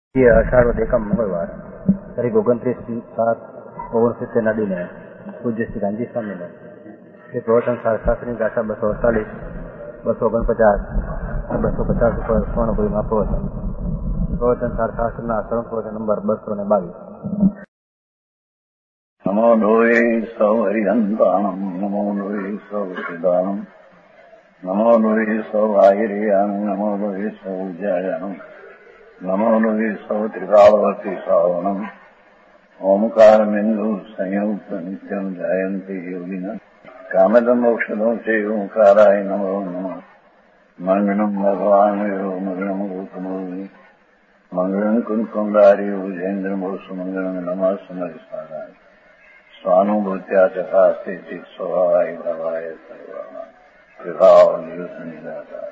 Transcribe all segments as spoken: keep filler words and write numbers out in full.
ये अठारह एकम मंगलवार तारीख ओगणत्रीस सात ओगणसित्तेर नदी ने पूज्य श्री गांधी स्वामी ने श्री प्रवचन शास्त्री गाथा बसो अड़तालीस बसो ओगणपचास बसो पचास पर स्वर्णपुरी में प्रवचन प्रवचन शास्त्र सरल प्रवचन नंबर बसो ने बावीस। नमो लोये सौ हरिहंताणम नमो लोये सौ सिदानम नमो लोये सौ आयरियान नमो लोये सौ जयानम नमो लोये सौ त्रिकालवर्ती सावनम ओमकार बिंदु संयुक्त नित्यम जायन्ति योगिना कामदम औषधों से ओंकाराय नमो नमः। मंगलम भगवान यो मंगलम रूपमोहि मंगलम कुंकुमधारी भुजेन्द्र मोसु मंगलम नमः समरिसाराय स्वानुभूत्या चकास्ते चित स्वभावाय भवाय सर्वाणा विभाव निदाता।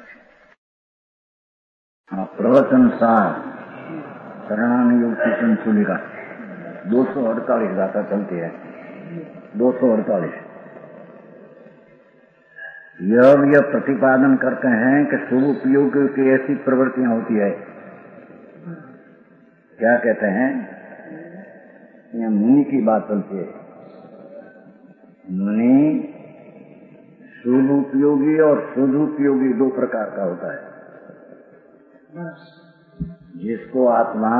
प्रवचन सार शरणानुयोग की संचुलिका दो सौ अड़तालीस गाथा चलती है। दो सौ अड़तालीस यह यह प्रतिपादन करते हैं कि स्वरूपयोग की ऐसी प्रवृत्तियां होती है। क्या कहते हैं? यह मुनि की बात चलती है। मुनि स्वरूपयोगी और स्वरूपयोगी दो प्रकार का होता है। जिसको आत्मा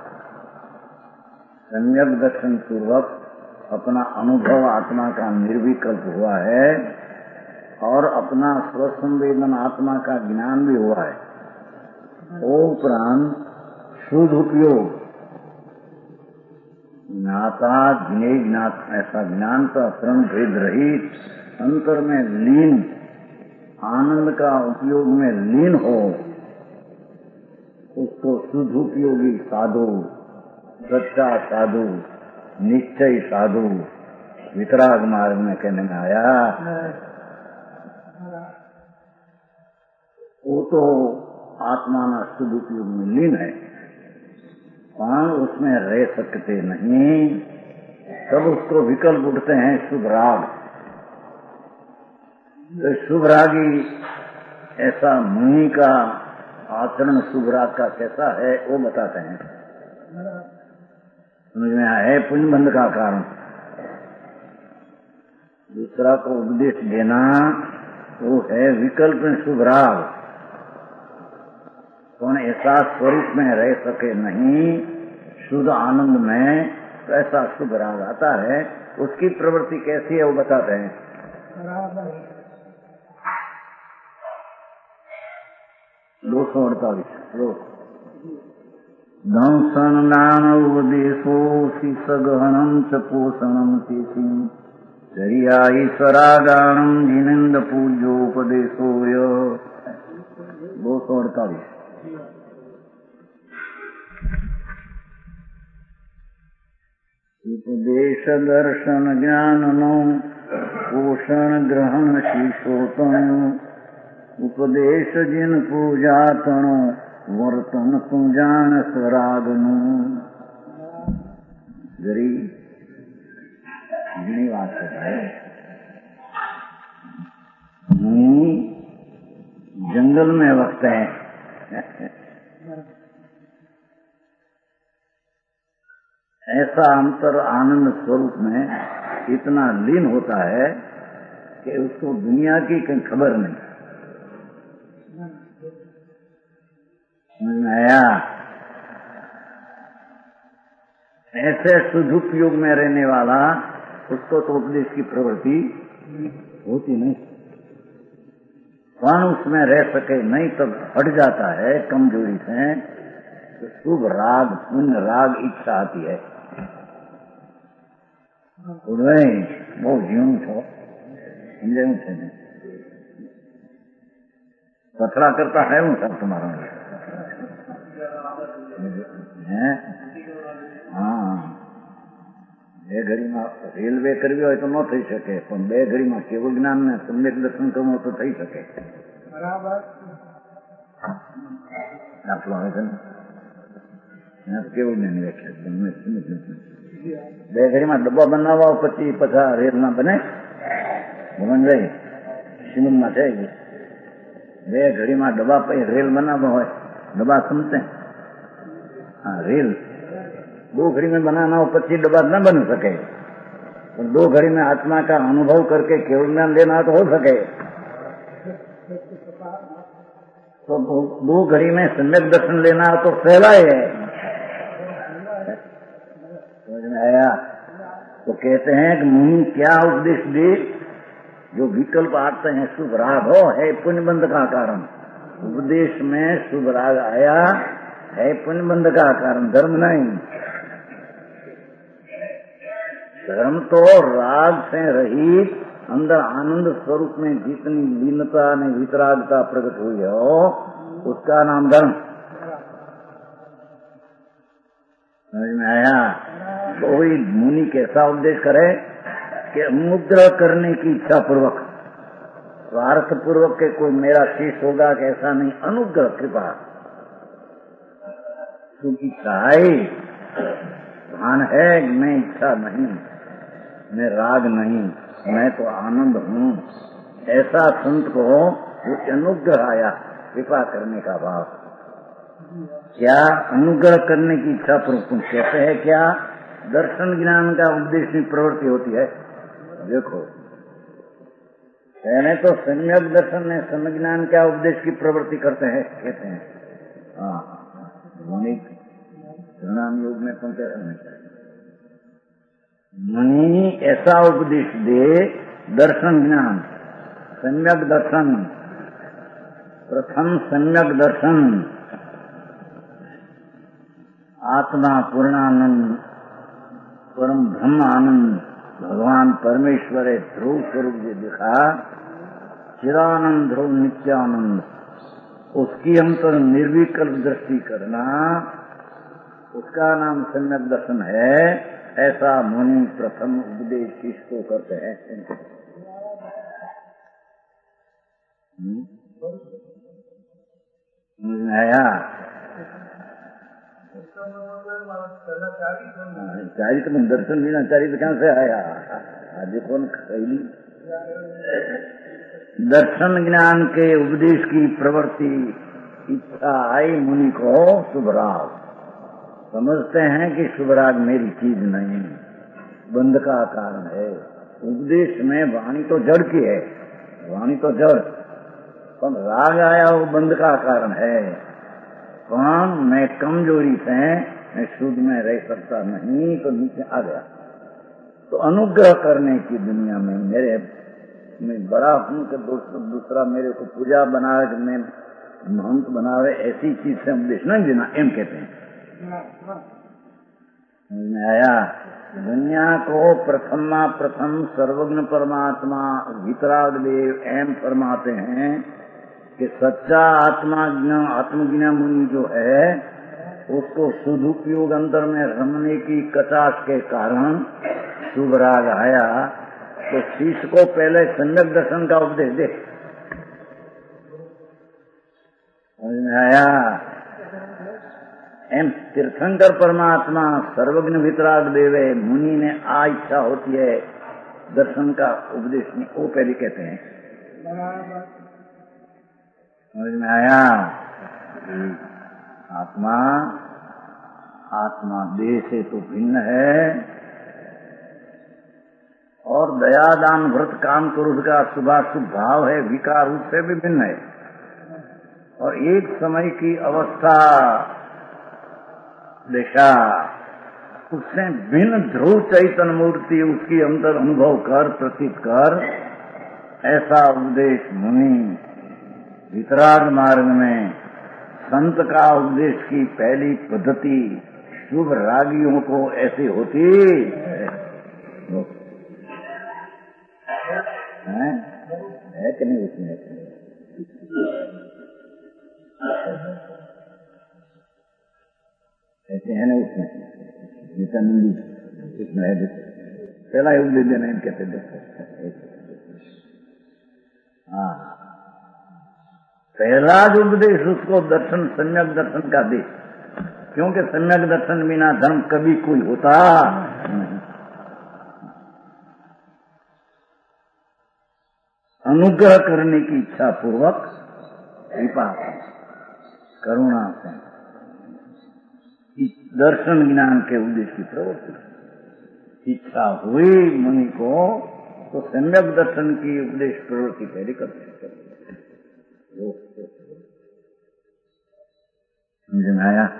सम्यक दर्शन पूर्वक अपना अनुभव आत्मा का निर्विकल्प हुआ है और अपना स्वसंवेदन आत्मा का ज्ञान भी हुआ है, वो उपरांत शुद्ध उपयोग ज्ञाता ज्ञेय ज्ञात ऐसा ज्ञान तो अपरम भेद रहित अंतर में लीन आनंद का उपयोग में लीन हो, उसको शुद्ध उपयोगी साधु, सच्चा साधु, निश्चय साधु वितराग मार्ग में कहने में आया। वो तो आत्मा ना शुद्ध उपयोग में लीन है, पर उसमें रह सकते नहीं। तब उसको विकल्प उठते हैं शुभ राग। तो शुभ रागी ऐसा मुनि का आचरण शुभ राग का कैसा है वो बताते हैं। समझ में आया है पुण्य बंध का कारण। दूसरा को उपदेश देना वो है विकल्प में शुभ राग। कौन ऐसा स्वरूप में रह सके नहीं शुद्ध आनंद में, तो ऐसा शुभ राग आता है। उसकी प्रवृत्ति कैसी है वो बताते हैं। दो सौ अड़तालीस दंसन दान उपदेशो सगहनम च पोषणम तेसी चरिया ईश्वरागाणम जिनेन्द्र पूज्योपदेशो। दो सौ अड़तालीस उपदेश दर्शन ज्ञान नो पोषण ग्रहण शीशोतम उपदेश जिन पूजा तणो वर्तन पूजान स्वरागनु। गरी घणी बात है। मुनि जंगल में वक्त है ऐसा अंतर आनंद स्वरूप में इतना लीन होता है कि उसको दुनिया की कहीं खबर नहीं। आया ऐसे शुद्ध उपयोग में रहने वाला उसको तो उपदेश की प्रवृत्ति होती नहीं, कौन उसमें रह सके नहीं, तब हट जाता है कमजोरी से। तो शुभ राग पुण्य राग इच्छा आती है। बहुत जीवन छो समझे पथरा करता है वो सब तुम्हारा है। हाँ બે ઘડીમાં રેલવે કરવી હોય તો ન થઈ શકે, પણ બે ઘડીમાં કેવું જ્ઞાન ને સમ્યક દર્શન કરવું તો થઈ શકે. બરાબર દાખલો આવે છે ને કેવું જ્ઞાન વ્યાખ્યા બે ઘડીમાં ડબ્બા બનાવવા પછી પાછા રેલ ના બને ભવનભાઈ સિમેન્ટ માં છે. બે ઘડીમાં ડબ્બા પછી રેલ બનાવવા હોય ડબ્બા સમજે हाँ, रेल दो घड़ी में बनाना हो पच्चीस डब्बा न बन सके, तो दो घड़ी में आत्मा का अनुभव करके केवल ज्ञान लेना तो हो सके। तो दो घड़ी में सम्यक दर्शन लेना तो पहला ही है। समझ में आया? तो कहते हैं कि मुनि क्या उपदेश दे, जो विकल्प आते हैं शुभ राग हो है पुण्यबंध का कारण। उपदेश में शुभ राग आया है पुण्यबंध का कारण, धर्म नहीं। धर्म तो राग से रहित अंदर आनंद स्वरूप में जितनी लीनता ने वितरागता प्रकट हुई हो उसका नाम धर्म। समझ में आया? कोई मुनि कैसा उपदेश करे कि अनुग्रह करने की इच्छा पूर्वक, स्वार्थ पूर्वक के कोई मेरा शिष्य होगा कि ऐसा नहीं, अनुग्रह कृपा सुख इच्छा है, भान है, मैं इच्छा नहीं, मैं राग नहीं, मैं तो आनंद हूँ, ऐसा संत को वो अनुग्रह आया, कृपा करने का भाव। क्या अनुग्रह करने की इच्छा पूर्वक कहते हैं? क्या दर्शन ज्ञान का उपदेश में प्रवृत्ति होती है? देखो, पहले तो सम्यक दर्शन में सम्यक ज्ञान क्या उपदेश की प्रवृत्ति करते हैं, कहते हैं हाँ मुनि प्रणाम योग में कौन कैसा नहीं चाहिए। मुनि ऐसा उपदेश दे, दर्शन ज्ञान, सम्यक दर्शन, प्रथम सम्यक दर्शन, आत्मा पूर्णानंद परम ब्रह्म आनंद भगवान परमेश्वर है, ध्रुव स्वरूप जो दिखा, चिरानंद ध्रुव नित्यानंद, उसकी हम तो निर्विकल्प दृष्टि करना, उसका नाम सम्यक दर्शन है। ऐसा मुनि प्रथम उपदेश किसको करते हैं? आया चारित में दर्शन बिना चारित कहाँ से आया? आज कौन खैली? दर्शन ज्ञान के उपदेश की प्रवृत्ति इच्छा आई मुनि को शुभराग। समझते हैं कि शुभराग मेरी चीज नहीं, बंध का कारण है। उपदेश में वाणी तो जड़ की है, वाणी तो जड़, पर राग आया वो बंध का कारण है। कौन? मैं कमजोरी से मैं शुद्ध में रह सकता नहीं, तो नीचे आ गया। तो अनुग्रह करने की दुनिया में मेरे मैं बड़ा हूं कि दूसरा मेरे को पूजा बनावे, कि मैं महंत बनावे, ऐसी चीज से उपदेश नहीं देना, एम कहते हैं। आया? दुनिया को प्रथमा प्रथम सर्वज्ञ परमात्मा वितराग देव एम फरमाते हैं कि सच्चा आत्मा आत्मज्ञा मुनि जो है उसको सदुपयोग अंदर में रमने की कचाश के कारण शुभ राग आया। तो शिष्य को पहले सम्यक दर्शन का उपदेश दे। समझ में आया? एम तीर्थंकर परमात्मा सर्वज्ञ वितराग देवे मुनि ने आ इच्छा होती है दर्शन का उपदेश में, वो पहले कहते हैं। समझ में आया? आत्मा आत्मा देह से तो भिन्न है, और दयादान व्रत काम क्रोध का शुभाशुभ भाव है, विकार रूप से भी भिन्न है। और एक समय की अवस्था दिशा उससे भिन्न ध्रुव चैतन्य मूर्ति उसकी अंतर अनुभव कर प्रतीत कर, ऐसा उपदेश मुनि वितराग मार्ग में संत का उपदेश की पहली पद्धति शुभ रागियों को ऐसी होती है, है कि नहीं? उसमें ऐसे है ना, उसमें नित्यानंदी इसमें है, पहला ही उपदेश देना इनके कहते। हाँ, पहला जो उपदेश उसको दर्शन सम्यक दर्शन का दे, क्योंकि सम्यक दर्शन बिना धर्म कभी कोई होता नहीं। अनुग्रह करने की इच्छा पूर्वक कृपा से, करुणा से, इस दर्शन ज्ञान के उद्देश्य की प्रवृत्ति। इच्छा हुई मुनि को तो सम्यक दर्शन की उपदेश प्रवृत्ति पहले करते हैं। समझ में आया?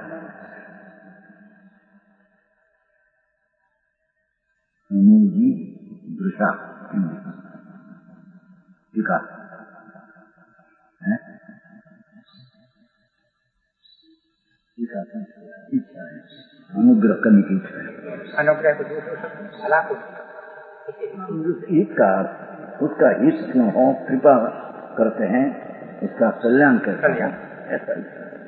जी दृशा ठीक है, इच्छा है, अनुग्रह करने की इच्छा है। अनुग्रह हित का उसका हित क्यों हो, कृपा करते हैं, इसका कल्याण करते हैं, ऐसा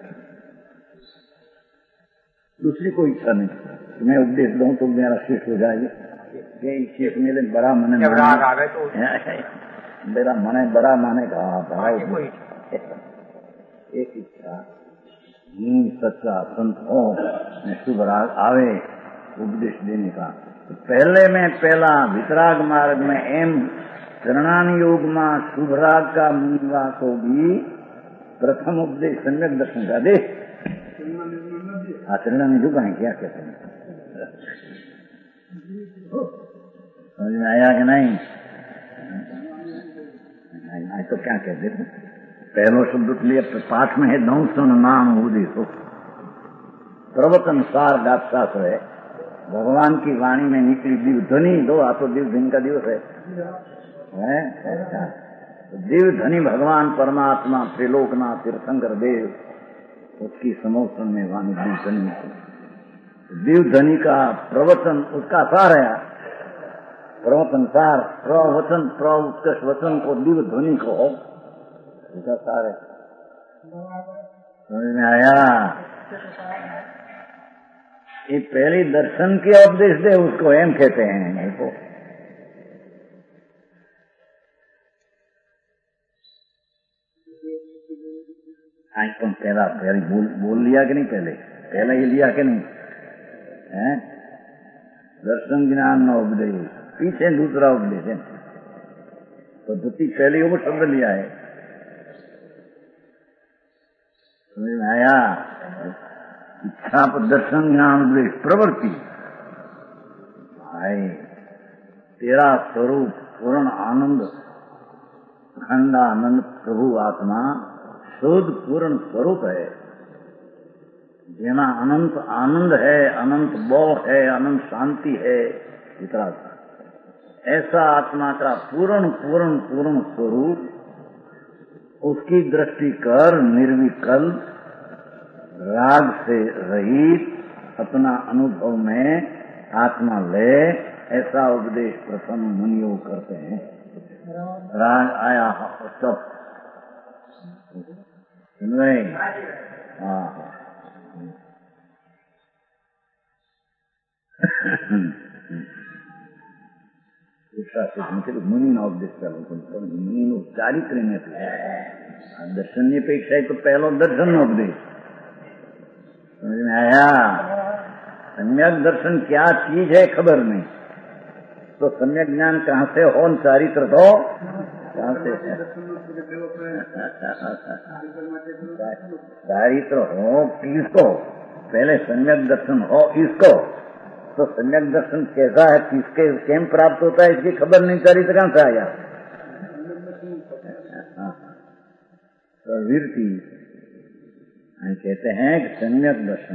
दूसरी कोई इच्छा नहीं। मैं उपदेश दूं तो मेरा शेष हो जाएगा, ये शेष मेरे बड़ा मन माने तो मेरा मन बड़ा मानेगा, बड़ा एक इच्छा सच्चा संत हो, शुभ राग आवे उपदेश देने का। तो पहले में पहला वितराग मार्ग में एम चरणान योग में शुभ राग का मुनिवा को भी प्रथम उपदेश सम्यक दर्शन का दे। आचरण में झुका है, क्या कहते हैं, समझ में आया कि नहीं? नहीं तो क्या कहते थे, पहलो शब्द लिए पाठ में है दंसन नाम उदेशो प्रवचन सार गाता है। भगवान की वाणी में निकली दिव्य ध्वनि, दो आ तो दिव्य ध्वनि का दिवस है, है? दिव्य ध्वनि भगवान परमात्मा त्रिलोकनाथ तीर्थंकर देव, उसकी समोसन में वाणी दिव्य ध्वनि, दिव्य ध्वनि का प्रवचन उसका सार है। प्रवचन सार, प्रवचन प्रवचन वचन को दिव्य ध्वनि को उसका सार है। समझ में आया? ये पहली दर्शन की उपदेश दे उसको एम कहते हैं। देखो आज तुम पहला पहले बोल, बोल लिया कि नहीं, पहले पहला ही लिया कि नहीं है? दर्शन ज्ञान न उपदेश, पीछे दूसरा उपदेश है। पद्धति पहले वो शब्द लिया है। समझ में आया? इच्छा पर दर्शन ज्ञान उपदेश प्रवृत्ति। भाई तेरा स्वरूप पूर्ण आनंद, अखंडानंद प्रभु आत्मा शुद्ध पूर्ण स्वरूप है, जेना अनंत आनंद है, अनंत बोध है, अनंत शांति है, इतना ऐसा आत्मा का पूर्ण पूर्ण पूर्ण स्वरूप, उसकी दृष्टि कर निर्विकल्प राग से रहित अपना अनुभव में आत्मा ले, ऐसा उपदेश प्रथम मुनियों करते हैं। राग आया सब नहीं, हाँ मुनि ना उपदेश कर मुनि चारित्र में दर्शन अपेक्षा है तो पहलो दर्शन न उपदेश। समझ में आया? सम्यक दर्शन क्या चीज है खबर नहीं, तो सम्यक ज्ञान कहाँ से हो, चारित्र तो कहाँ से है? चारित्र हो किसको, पहले सम्यक दर्शन हो इसको, तो सम्यक दर्शन कैसा है, किसके केम प्राप्त होता है, इसकी खबर नहीं, चारित्र कहाँ से आया? प्रवृत्ति कहते हैं कि सम्यक दर्शन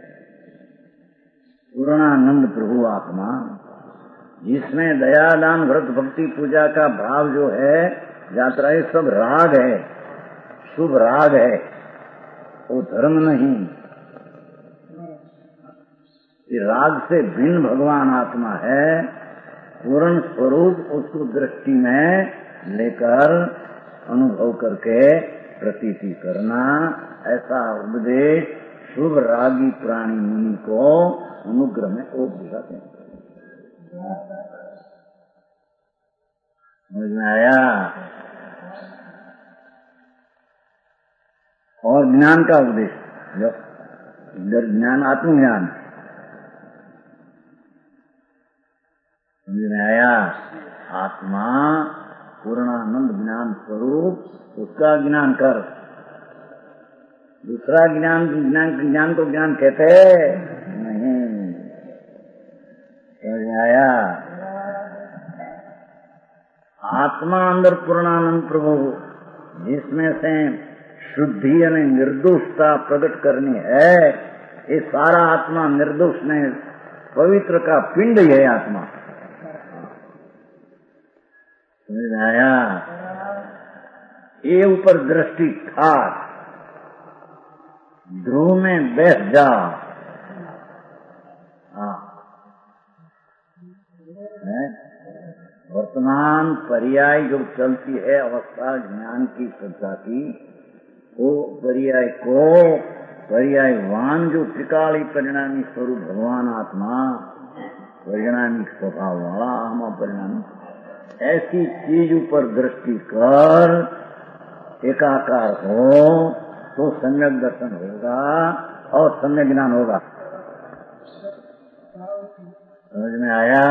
पूर्णानंद प्रभु आत्मा, जिसमें दयादान व्रत भक्ति पूजा का भाव जो है यात्रा, ये सब राग है, शुभ राग है, वो धर्म नहीं। ये राग से भिन्न भगवान आत्मा है, पूर्ण स्वरूप उसको दृष्टि में लेकर अनुभव करके प्रतीति करना, ऐसा उपदेश शुभ रागी प्राणी मुनि को अनुग्रह में ओप दिखाते हैं। समझ में आया? और ज्ञान का उपदेश, जो इधर ज्ञान आत्मज्ञान, समझ में आया? आत्मा पूर्णानंद ज्ञान स्वरूप, उसका ज्ञान कर, दूसरा ज्ञान ज्ञान ज्ञान को ज्ञान कहते नहीं। समझ आया? आत्मा अंदर पूर्णानंद प्रभु जिसमें से शुद्धि यानी निर्दोषता प्रकट करनी है, ये सारा आत्मा निर्दोष नहीं, पवित्र का पिंड ही है आत्मा। समझ आया? ये ऊपर दृष्टि खास ध्रुव में बैठ जा। हाँ, वर्तमान पर्याय जो चलती है अवस्था ज्ञान की श्रद्धा की, वो पर्याय को पर्यायवान जो त्रिकाली परिणामी स्वरूप भगवान आत्मा, परिणामी स्वभाव वाला आत्मा परिणामी, ऐसी चीज ऊपर दृष्टि कर एकाकार हो तो सम्यक दर्शन होगा और सम्यक ज्ञान होगा। समझ में आया?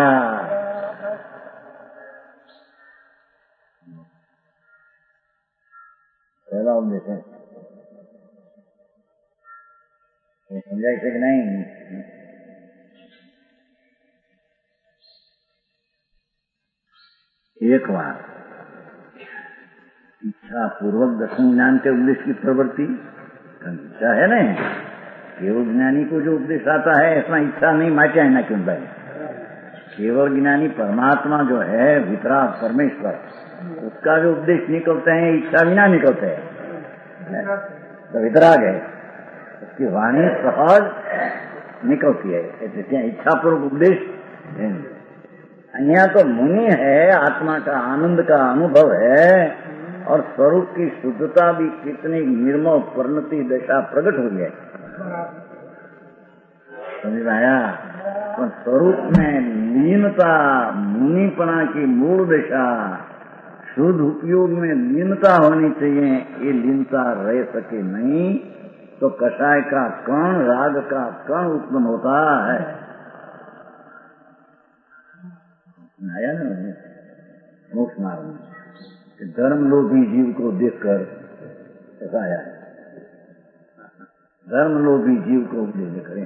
पहला उपदेश है, समझा कि नहीं? एक बार इच्छा पूर्वक दर्शन ज्ञान के उपदेश की प्रवृत्ति इच्छा है नहीं, केवल ज्ञानी को जो उपदेश आता है इसमें इच्छा नहीं माचा है ना क्यों भाई। केवल ज्ञानी परमात्मा जो है वितराग परमेश्वर, उसका जो उपदेश निकलते हैं इच्छा बिना निकलते हैं, तो वितराग है, उसकी वाणी सहज निकलती है, इसलिए इच्छा पूर्वक उपदेश। यहाँ तो मुनि है, आत्मा का आनंद का अनुभव है और स्वरूप की शुद्धता भी कितनी निर्मल परिणति दशा प्रकट हुई है। समझ आया? तो स्वरूप में लीनता, मुनिपना की मूल दशा, शुद्ध उपयोग में लीनता होनी चाहिए। ये लीनता रह सके नहीं तो कषाय का कण, राग का कण उत्पन्न होता है। आया ना मोक्ष मार्ग में धर्म लोभी जीव को देखकर ऐसा आया है, धर्म लोभी जीव को उपदेश करें।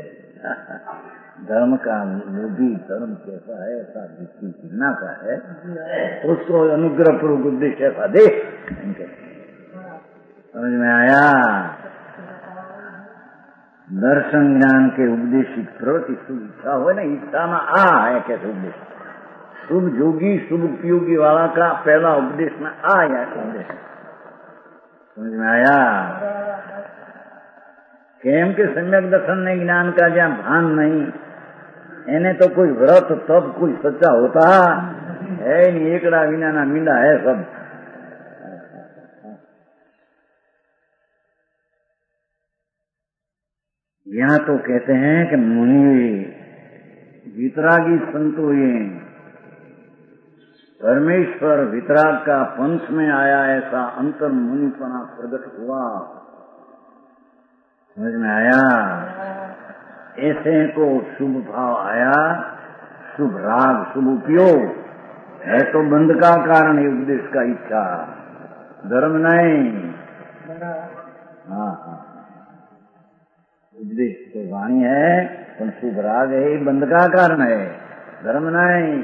धर्म का लोभी धर्म कैसा है ऐसा जिसकी जिज्ञासा है उसको अनुग्रह पूर्वक उपदेश ऐसा दे। समझ में आया? दर्शन ज्ञान के उपदेश की प्रवृत्ति शुभ इच्छा हो ना, इच्छा में आ है कैसे उपदेश, शुभ जोगी शुभ उपयोगी वाला का पहला उपदेश में आया उपदेश। समझ में आया? केम के सम्यक दर्शन ने ज्ञान का जहाँ भान नहीं, इन्हें तो कोई व्रत तब कोई सच्चा होता है नहीं, एकड़ा विना ना मींडा है सब। यहाँ तो कहते हैं कि मुनि वितरागी संतो ये परमेश्वर वितराग का पंथ में आया, ऐसा अंतर मुनिपना प्रकट हुआ। समझ में आया? ऐसे को शुभ भाव आया, शुभ राग शुभ उपयोग है तो बंध का कारण है उपदेश का इच्छा, धर्म नहीं। हाँ हाँ, उपदेश तो वाणी है पर शुभ राग है, बंध का कारण है, धर्म नहीं।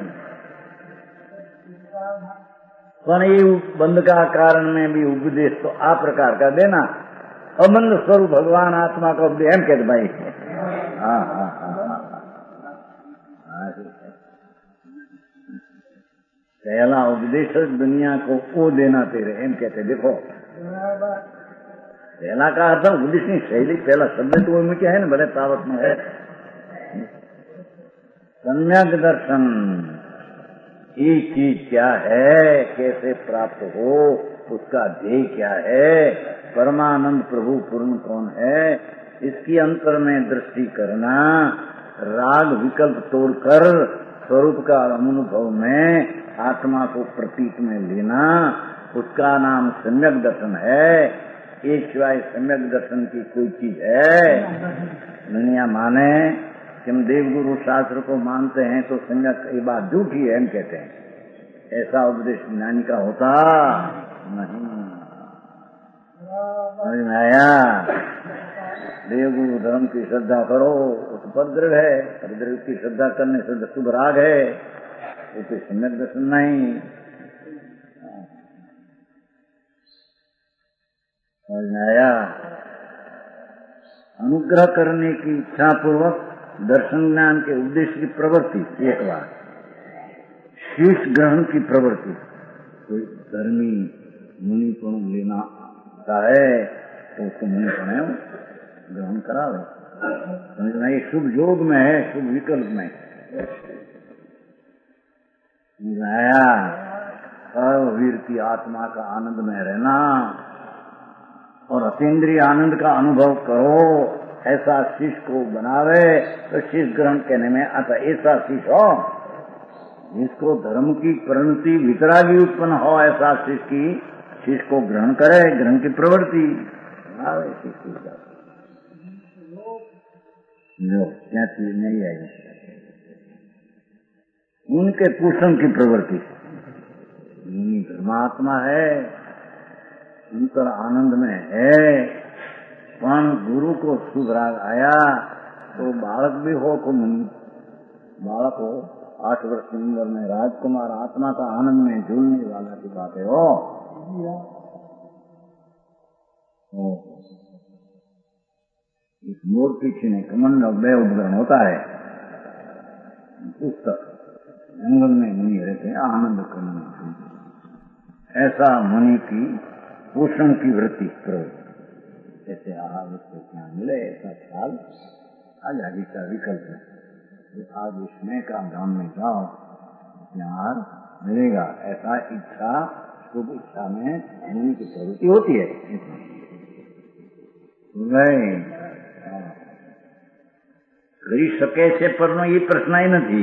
पर ये बंध का कारण में भी उपदेश तो आ प्रकार का देना, अबंध स्वरूप भगवान आत्मा का उपदेश एम कहते भाई। हाँ हाँ हाँ, पहला उपदेश दुनिया को वो देना तेरे एम कहते। देखो पहला का अर्थ उपदेश नहीं, शैली पहला शब्द तो वो क्या है ना, बड़े तावत में है। सम्यक दर्शन ये चीज क्या है, कैसे प्राप्त हो, उसका ध्येय क्या है, परमानंद प्रभु पूर्ण कौन है, इसकी अंतर में दृष्टि करना, राग विकल्प तोड़कर स्वरूप का अनुभव में आत्मा को प्रतीत में लेना, उसका नाम सम्यक दर्शन है। एक सिवाय सम्यक दर्शन की कोई चीज है दुनिया माने कि हम देवगुरु शास्त्र को मानते हैं तो सम्यक ये बात झूठी है हम कहते हैं, ऐसा उपदेश ज्ञानी का होता नहीं। समझ में आया? देवगुरु धर्म की श्रद्धा करो, उस पर दृढ़ है। पर दृढ़ की श्रद्धा करने से शुभ राग है, उसे सम्यक दर्शन नहीं। समझ में आया? अनुग्रह करने की इच्छा पूर्वक दर्शन ज्ञान के उद्देश्य की प्रवृत्ति एक बार, शीश ग्रहण की प्रवृत्ति। कोई धर्मी मुनिपण लेना है तो उसको मुनिपण ग्रहण करावे। समझना, ये शुभ योग में है, शुभ विकल्प में आया। वीर की आत्मा का आनंद में रहना और अतीन्द्रिय आनंद का अनुभव करो, ऐसा शीश को बनावे तो शीश ग्रहण कहने में आता। ऐसा शीश हो जिसको धर्म की परिणति वितरागी उत्पन्न हो, ऐसा शीश की शीश को ग्रहण करे, ग्रहण की प्रवृत्ति आवे। क्या चीज नहीं आई उनके कुसुम की प्रवृत्ति। धर्मात्मा है, अंतर आनंद में है, पण गुरु को शुभ राग आया तो बालक भी हो को मुनि, बालक हो आठ वर्ष की उम्र में राजकुमार आत्मा का आनंद में झूलने वाला की बात है। हो इस मोर पीछे ने कमंड बे उद्ग्रहण होता है, पुस्तक जंगल में मुनि रहते हैं आनंद करने। ऐसा मुनि की पोषण की वृत्ति प्रवृत्ति, जैसे आहार उसको क्या मिले ऐसा ख्याल आज आगे का विकल्प है। आज इसमें का धाम में जाओ यहाँ मिलेगा, ऐसा इच्छा शुभ इच्छा में मुनि की प्रवृत्ति होती है। नहीं કરી શકે છે પરનો એ પ્રશ્ન ही નથી।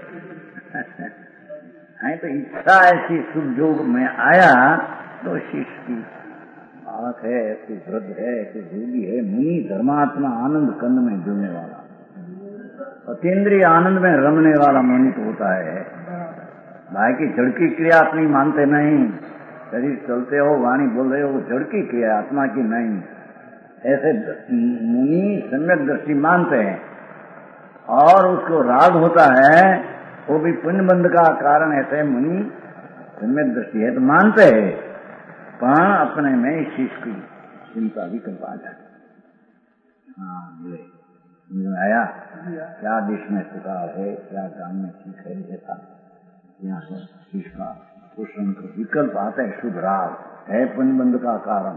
तो इच्छा ऐसी शुभ योग में आया तो शिष्य की बालक है, कोई वृद्ध है, कोई योगी है, मुनि धर्मात्मा आनंद कंद में जुड़ने वाला, अतीन्द्रिय आनंद में रमने वाला मुनि तो होता है। भाई की जड़ की क्रिया अपनी मानते नहीं, शरीर चलते हो वाणी बोल रहे हो वो जड़ की क्रिया आत्मा की नहीं, ऐसे मुनि सम्यक दृष्टि मानते हैं और उसको राग होता है, वो भी पुण्य बंध का कारण ऐसे मुनि सम्यक दृष्टि है तो मानते हैं, पर अपने में शीश की चिंता भी कर पा जाए। हाँ ये आया क्या देश में सुधार है, क्या गांव में ठीक है, ऐसा यहाँ पर शीश का पोषण का विकल्प आता है। शुभ राग है पुण्य बंध का कारण।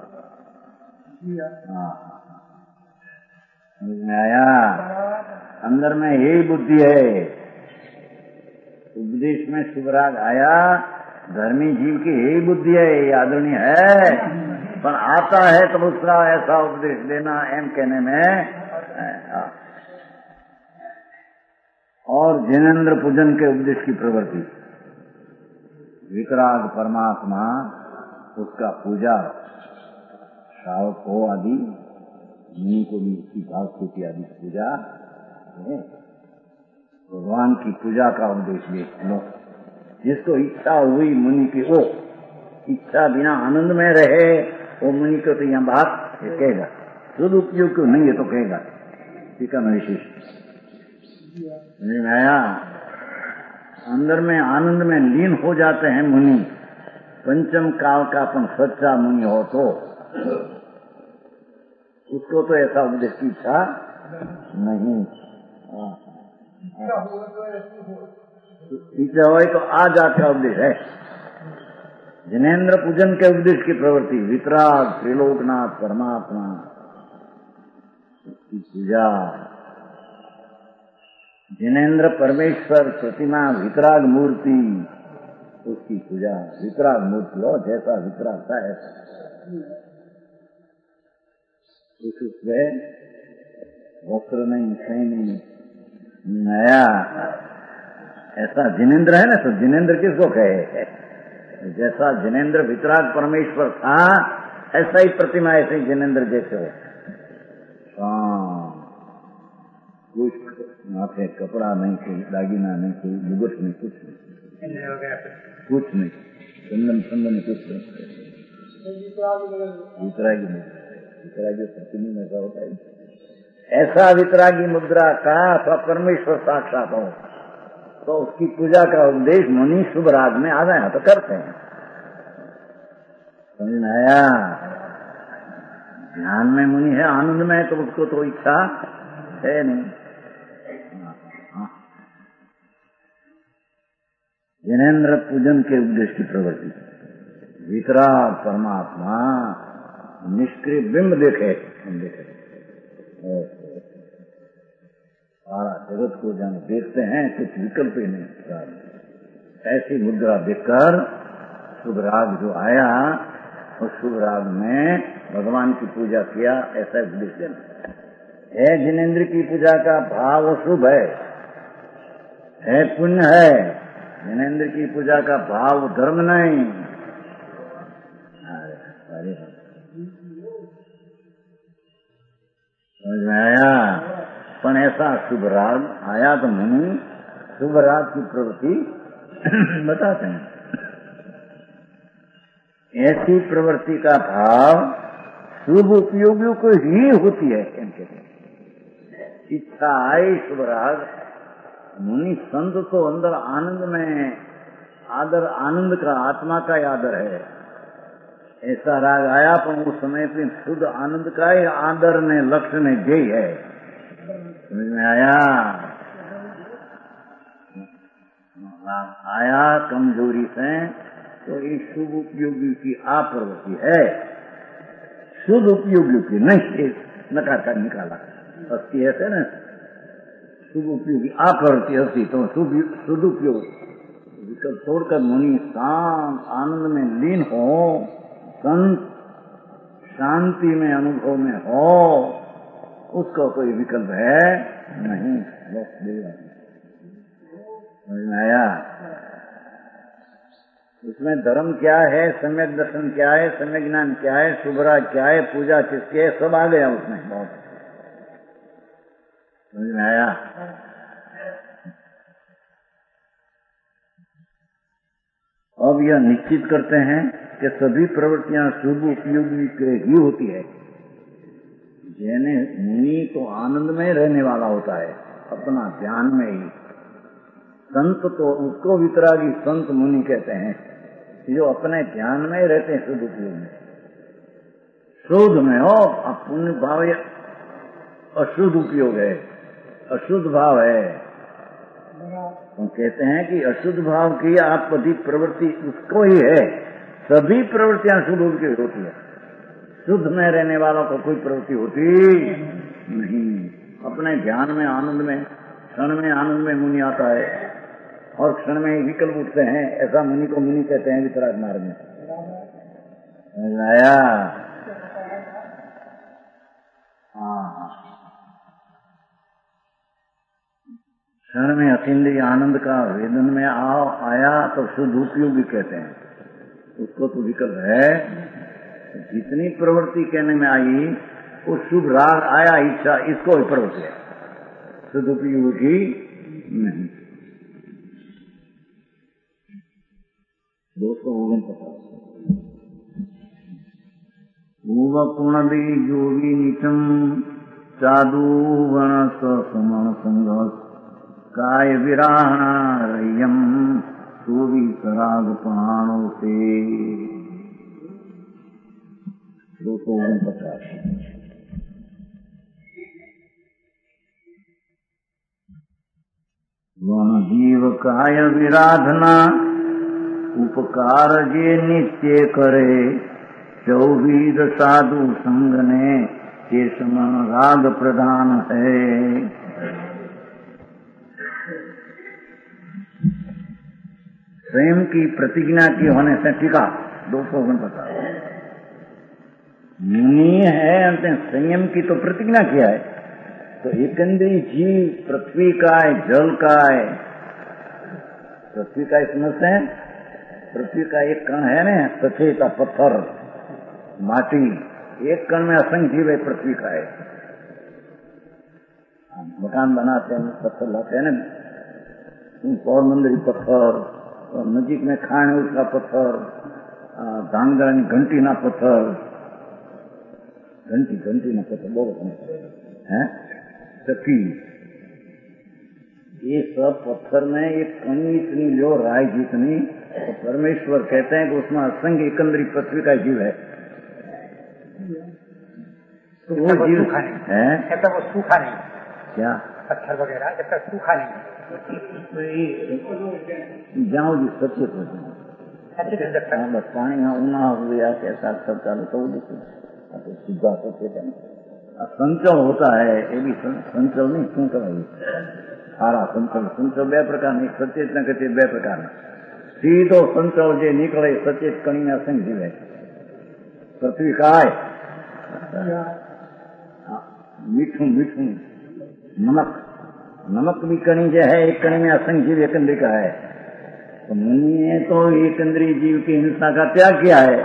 हाँ समझ में आया? अंदर में यही बुद्धि है। उपदेश में शुभ राग आया, धर्मी जीव की यही बुद्धि है, ये आदरणीय है, पर आता है तो दूसरा ऐसा उपदेश देना एम कहने में। और जिनेन्द्र पूजन के उपदेश की प्रवृत्ति, वितराग परमात्मा उसका पूजा श्रावक हो आदि मुनि को भी उसकी भाव स्तुति आदि पूजा, भगवान की पूजा का उपदेश भी लो। जिसको इच्छा हुई मुनि की, वो इच्छा बिना आनंद में रहे वो मुनि को तो यहाँ बात कहेगा, सदुपयोग क्यों नहीं है तो कहेगा। ठीक है विशेष नहीं आया? अंदर में आनंद में लीन हो जाते हैं मुनि। पंचम काल का अपन सच्चा मुनि हो तो उसको तो ऐसा उपदेश की इच्छा नहीं। इच्छा हो तो आ जाता उपदेश है। जिनेन्द्र पूजन के उपदेश की प्रवृत्ति, वितराग त्रिलोकनाथ परमात्मा की पूजा, जिनेन्द्र परमेश्वर प्रतिमा वितराग मूर्ति उसकी पूजा। वितराग मूर्ति हो जैसा वितराग था ऐसा उसमें वस्त्र नहीं सही नहीं नया, ऐसा जिनेन्द्र है ना। तो जिनेन्द्र किसको कहे? जैसा जिनेन्द्र वितराग परमेश्वर था ऐसा ही प्रतिमा, ऐसे ही जिनेन्द्र जैसे हो। कुछ माथे कपड़ा नहीं, कोई दागिना नहीं, कोई मुगट नहीं, कुछ नहीं, कुछ नहीं, चंदन चंदन कुछ नहीं। वितरागी वितरागी सप्तमी में ऐसा होता है। ऐसा वितरागी मुद्रा का अथवा परमेश्वर साक्षात हो तो उसकी पूजा का उपदेश मुनि शुभ राग में आ जाए तो करते हैं। समझ में आया? ध्यान में मुनि है, आनंद में है तो उसको तो इच्छा है नहीं। जिनेन्द्र पूजन के उपदेश की प्रवृत्ति, वितराग परमात्मा निष्क्रिय बिंब देखे हम देखे सारा जगत को जब देखते हैं कुछ विकल्प ही नहीं। ऐसी मुद्रा देखकर शुभ राग जो आया उस शुभ राग में भगवान की पूजा किया, ऐसा उपदेश देना है। जिनेन्द्र की पूजा का भाव शुभ है, है पुण्य है। जिनेन्द्र की पूजा का भाव धर्म नहीं। समझ में आया? पर ऐसा शुभ राग आया तो मुनि शुभ राग की प्रवृत्ति बताते हैं। ऐसी प्रवृत्ति का भाव शुभ उपयोगियों को ही होती है। इनके इच्छा आए शुभ राग, मुनि संत तो अंदर आनंद में आदर, आनंद का आत्मा का आदर है। ऐसा राग आया पर उस समय पे शुद्ध आनंद का ही आदर ने लक्ष्य ने जय है। समझ में आया? आया कमजोरी से तो ये शुभ उपयोगी की आप्रवृत्ति है, शुद्ध उपयोगी की नहीं। नकार का निकाला अस्थि है ना, शुभ उपयोगी आप्रवृत्ति अस्थि तो शुद्ध उपयोग विकल्प छोड़कर मुनि शांत आनंद में लीन हो, संत शांति में अनुभव में हो, उसका कोई विकल्प है नहीं। समझ में आया? उसमें धर्म क्या है, सम्यक दर्शन क्या है, सम्यक ज्ञान क्या है, शुभराग क्या है, पूजा किसके है, सब आ गया उसमें। बहुत समझ में आया? अब यह निश्चित करते हैं कि सभी प्रवृत्तियां शुभ उपयोगी के ही होती है। जैने मुनि तो आनंद में रहने वाला होता है, अपना ध्यान में ही। संत तो उसको वितरागी संत मुनि कहते हैं, जो अपने ध्यान में ही रहते हैं शुद्ध उपयोग में। शुद्ध में हो पुण्य भाव या अशुद्ध उपयोग है, अशुद्ध भाव है। तो कहते हैं कि अशुद्ध भाव की आपकी प्रवृत्ति उसको ही है। सभी प्रवृत्तियां शुद्ध की होती है, शुद्ध में रहने वालों को कोई प्रवृत्ति होती नहीं। अपने ध्यान में आनंद में क्षण में आनंद में मुनि आता है और क्षण में विकल्प उठते हैं। ऐसा मुनि को मुनि कहते हैं वितराग मार्ग में। आया? हाँ, क्षण में अतीन्द्रिय आनंद का वेदन में आओ आया तो शुद्ध उपयोगी कहते हैं, उसको तो विकल्प है। जितनी प्रवृत्ति कहने में आई वो शुभ राग आया इच्छा, इसको प्रवृत्ति है, शुद्ध उपयोगी नहीं। दो सौ ओगन पचास पूर्ण जोगी नीचम साधु गण सुमन संघ काय विराहणा रय्यम सोवी सराग प्राणों से। दो सौ ओगन पचास वह जीव काय विराधना उपकार जे नित्य करे, चौबीद साधु संग ने शेष मन राग प्रधान है। स्वयं की प्रतिज्ञा की होने से टीका दो सौ उनपचास मुनि है, अंत संयम की तो प्रतिज्ञा किया है। तो एकंद्री जीव पृथ्वी का है, जल का है। पृथ्वी का समझते हैं, पृथ्वी का एक कण है ना सचेत पत्थर माटी, एक कण में असंख्य जीव है पृथ्वी का है। मकान बनाते हैं पत्थर लाते हैं ना, और मंदिर पत्थर, और नजीक में खान है उसका पत्थर, ધાંગધ્રાની ઘંટીના પથ્થર, ઘંટી ઘંટીના પથ્થર બહુ હે चक्की, ये सब पत्थर में एक कणी इतनी लो राय जितनी, तो परमेश्वर कहते हैं कि उसमें असंख्य एकंदरी पृथ्वी का जीव है। तो वो जीव है जब तक वो सूखा नहीं, क्या पत्थर वगैरह जब तक सूखा नहीं, जाओ जी सचेत हो जाए बस पानी हाँ ऊना हुआ कैसा सब चालू तो सीधा सचेत है। संचल होता है ये भी संचल नहीं, શું કહેવાય સારા સંચલ સંચલ બે પ્રકારના, એક સચેત ને કચેત બે પ્રકારના। સીધો સંચલ જે નીકળે સચેત કણીને અસંગ જીવે પૃથ્વી काय मीठू मीठू नमक, नमक भी कणी जो है एक कणी में असंग जीव एकंद्री का है। तो मुनि ने तो एकंद्री जीव की हिंसा का त्याग किया है।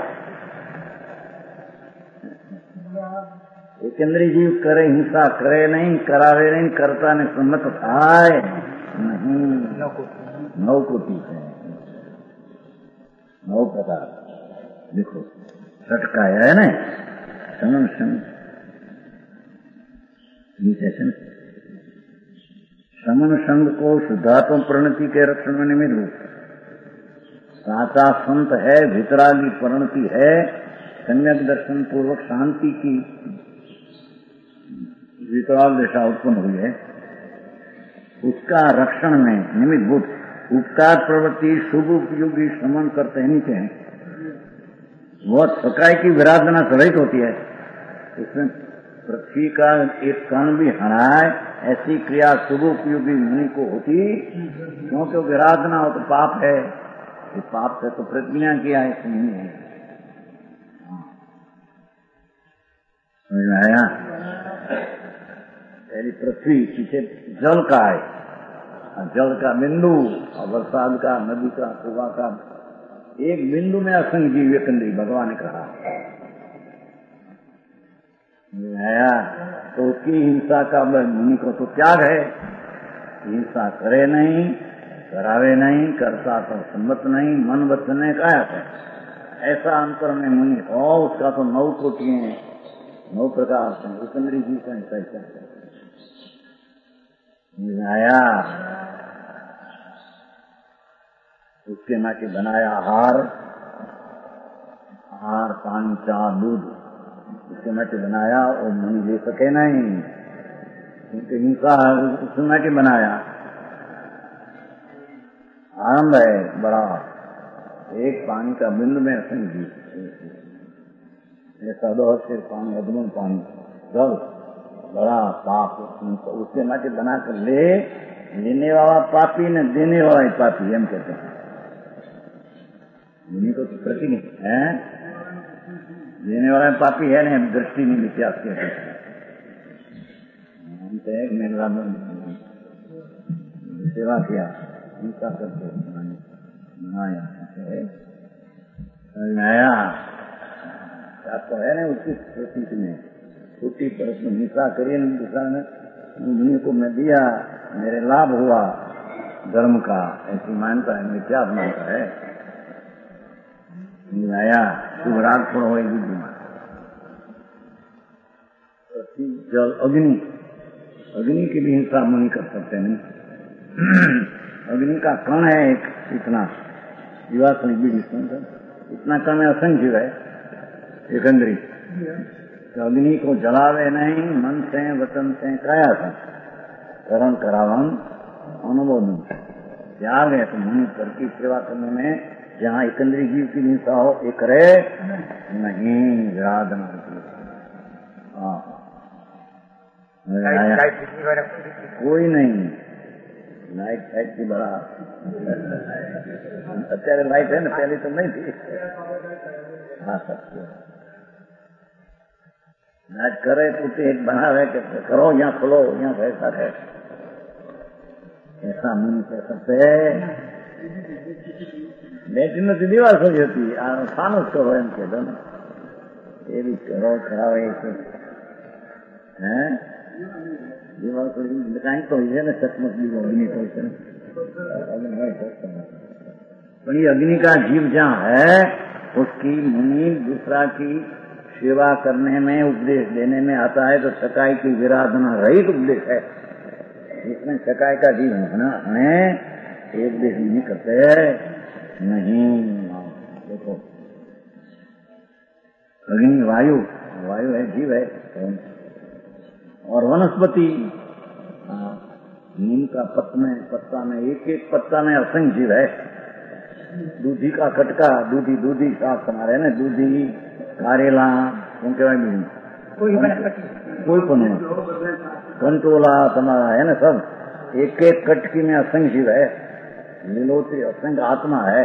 एकंद्री जीव करे हिंसा करे नहीं, करावे नहीं, करता ने सम्मत थाय नहीं। नौ कोटि है, नौ प्रकार देखो सटका है ना समन संग समन संग को शुद्धात्म प्रणति के रक्षण में निमित्त रूप साचा संत है, भितरागी प्रणति है, सम्यक दर्शन पूर्वक शांति की विकराल दशा उत्पन्न हुई है, उसका रक्षण में निमित्त भूत उपकार प्रवृत्ति शुभ उपयोगी श्रमण करते नीचे हैं। वह थकाई की विराधना सहित होती है, उसमें पृथ्वी का एक कण भी हराए ऐसी क्रिया शुभ उपयोगी मुनि को होती, क्योंकि विराधना हो तो पाप है, ये पाप से तो प्रतिज्ञा किया है नहीं है। समझ में आया? पहली पृथ्वी, पीछे जल का है, जल का बिंदु और बरसात का, नदी का, सुबह का, एक बिंदु में असंग जीव एकंद्री भगवान ने कहा आया। तो उसकी हिंसा का मुनि को तो त्याग है, हिंसा करे नहीं, करावे नहीं, करता तो सम्मत नहीं, मन वचन ने कहा है ऐसा अंतर में मुनि हो, उसका तो नौ कोटि है, नौ प्रकार से एकंद्री जीव का हिंसा है। आया उसके ना के बनाया आहार, आहार पानी चाह दूध उसके ना के बनाया और मुनि ले सके नहीं, क्योंकि हिंसा उसके ना के बनाया। आनंद है बड़ा, एक पानी का बिंद में असंग जीव, ऐसा दो सिर्फ पानी अधमन पानी जल बड़ा पाप, उसके ना के बना कर ले, लेने वाला पापी ने देने वाला ही पापी, हम कहते हैं मुनि को तो प्रति है, देने वाला पापी है ना, दृष्टि नहीं इतिहास के मेरा सेवा किया हिंसा करके बनाया नया तो है ना उसकी प्रतीक में छोटी परत में हिंसा करिए दूसरा ने मुनि को मैं दिया, मेरे लाभ हुआ धर्म का, ऐसी मानता है, मिथ्या मानता है। आया शुभराग थोड़ा हो बुद्धिमान जल अग्नि, अग्नि की भी हिंसा मुनि कर सकते नहीं। अग्नि का कण है एक इतना जीवात्म बीड़ी इतना कण में असंख्य है एकंद्री, तो अग्नि को जलावे नहीं, मन से वचन से काया से करण करावन अनुमोदन त्याग है। तो मुनि कर की सेवा करने में जहाँ एकंद्री जीव की हिंसा हो एक करे नहीं, विराधना कोई नहीं। लाइट फाइट की बड़ा અત્યારે लाइट है ना, पहले तो नहीं थी। हाँ सत्य लाइट करे तो एक बनावे के करो, यहाँ खोलो, यहाँ ऐसा है, ऐसा मुनि कह सकते બેટી નથી દિવાલ થઈ હતી, આ ફાનસ કરો એમ કે એવી કરો ખરાવે હે દિવાલ કાંઈ તો હોય છે ને ચકમક દીવો અગ્નિ હોય છે ને, પણ ये अग्नि का जीव जहाँ है उसकी मुनि दूसरा की सेवा करने में, उपदेश देने में आता है तो सकाई की विराधना रहित उपदेश है। इसमें सकाई का जीव है, उपदेश नहीं करते नहीं। देखो अग्नि वायु, वायु है जीव है, और वनस्पति नीम का पत्त में पत्ता में एक एक पत्ता में असंख्य जीव है। दूधी का कटका, दूधी दूधी शाक हमारे ना, दूधी कारेला શું કહેવાય બીજું कोई પણ कंटोला तुम्हारा है ना, सब एक एक कटकी में असंख्य जीव है, लीलोत्री असंख्य आत्मा है।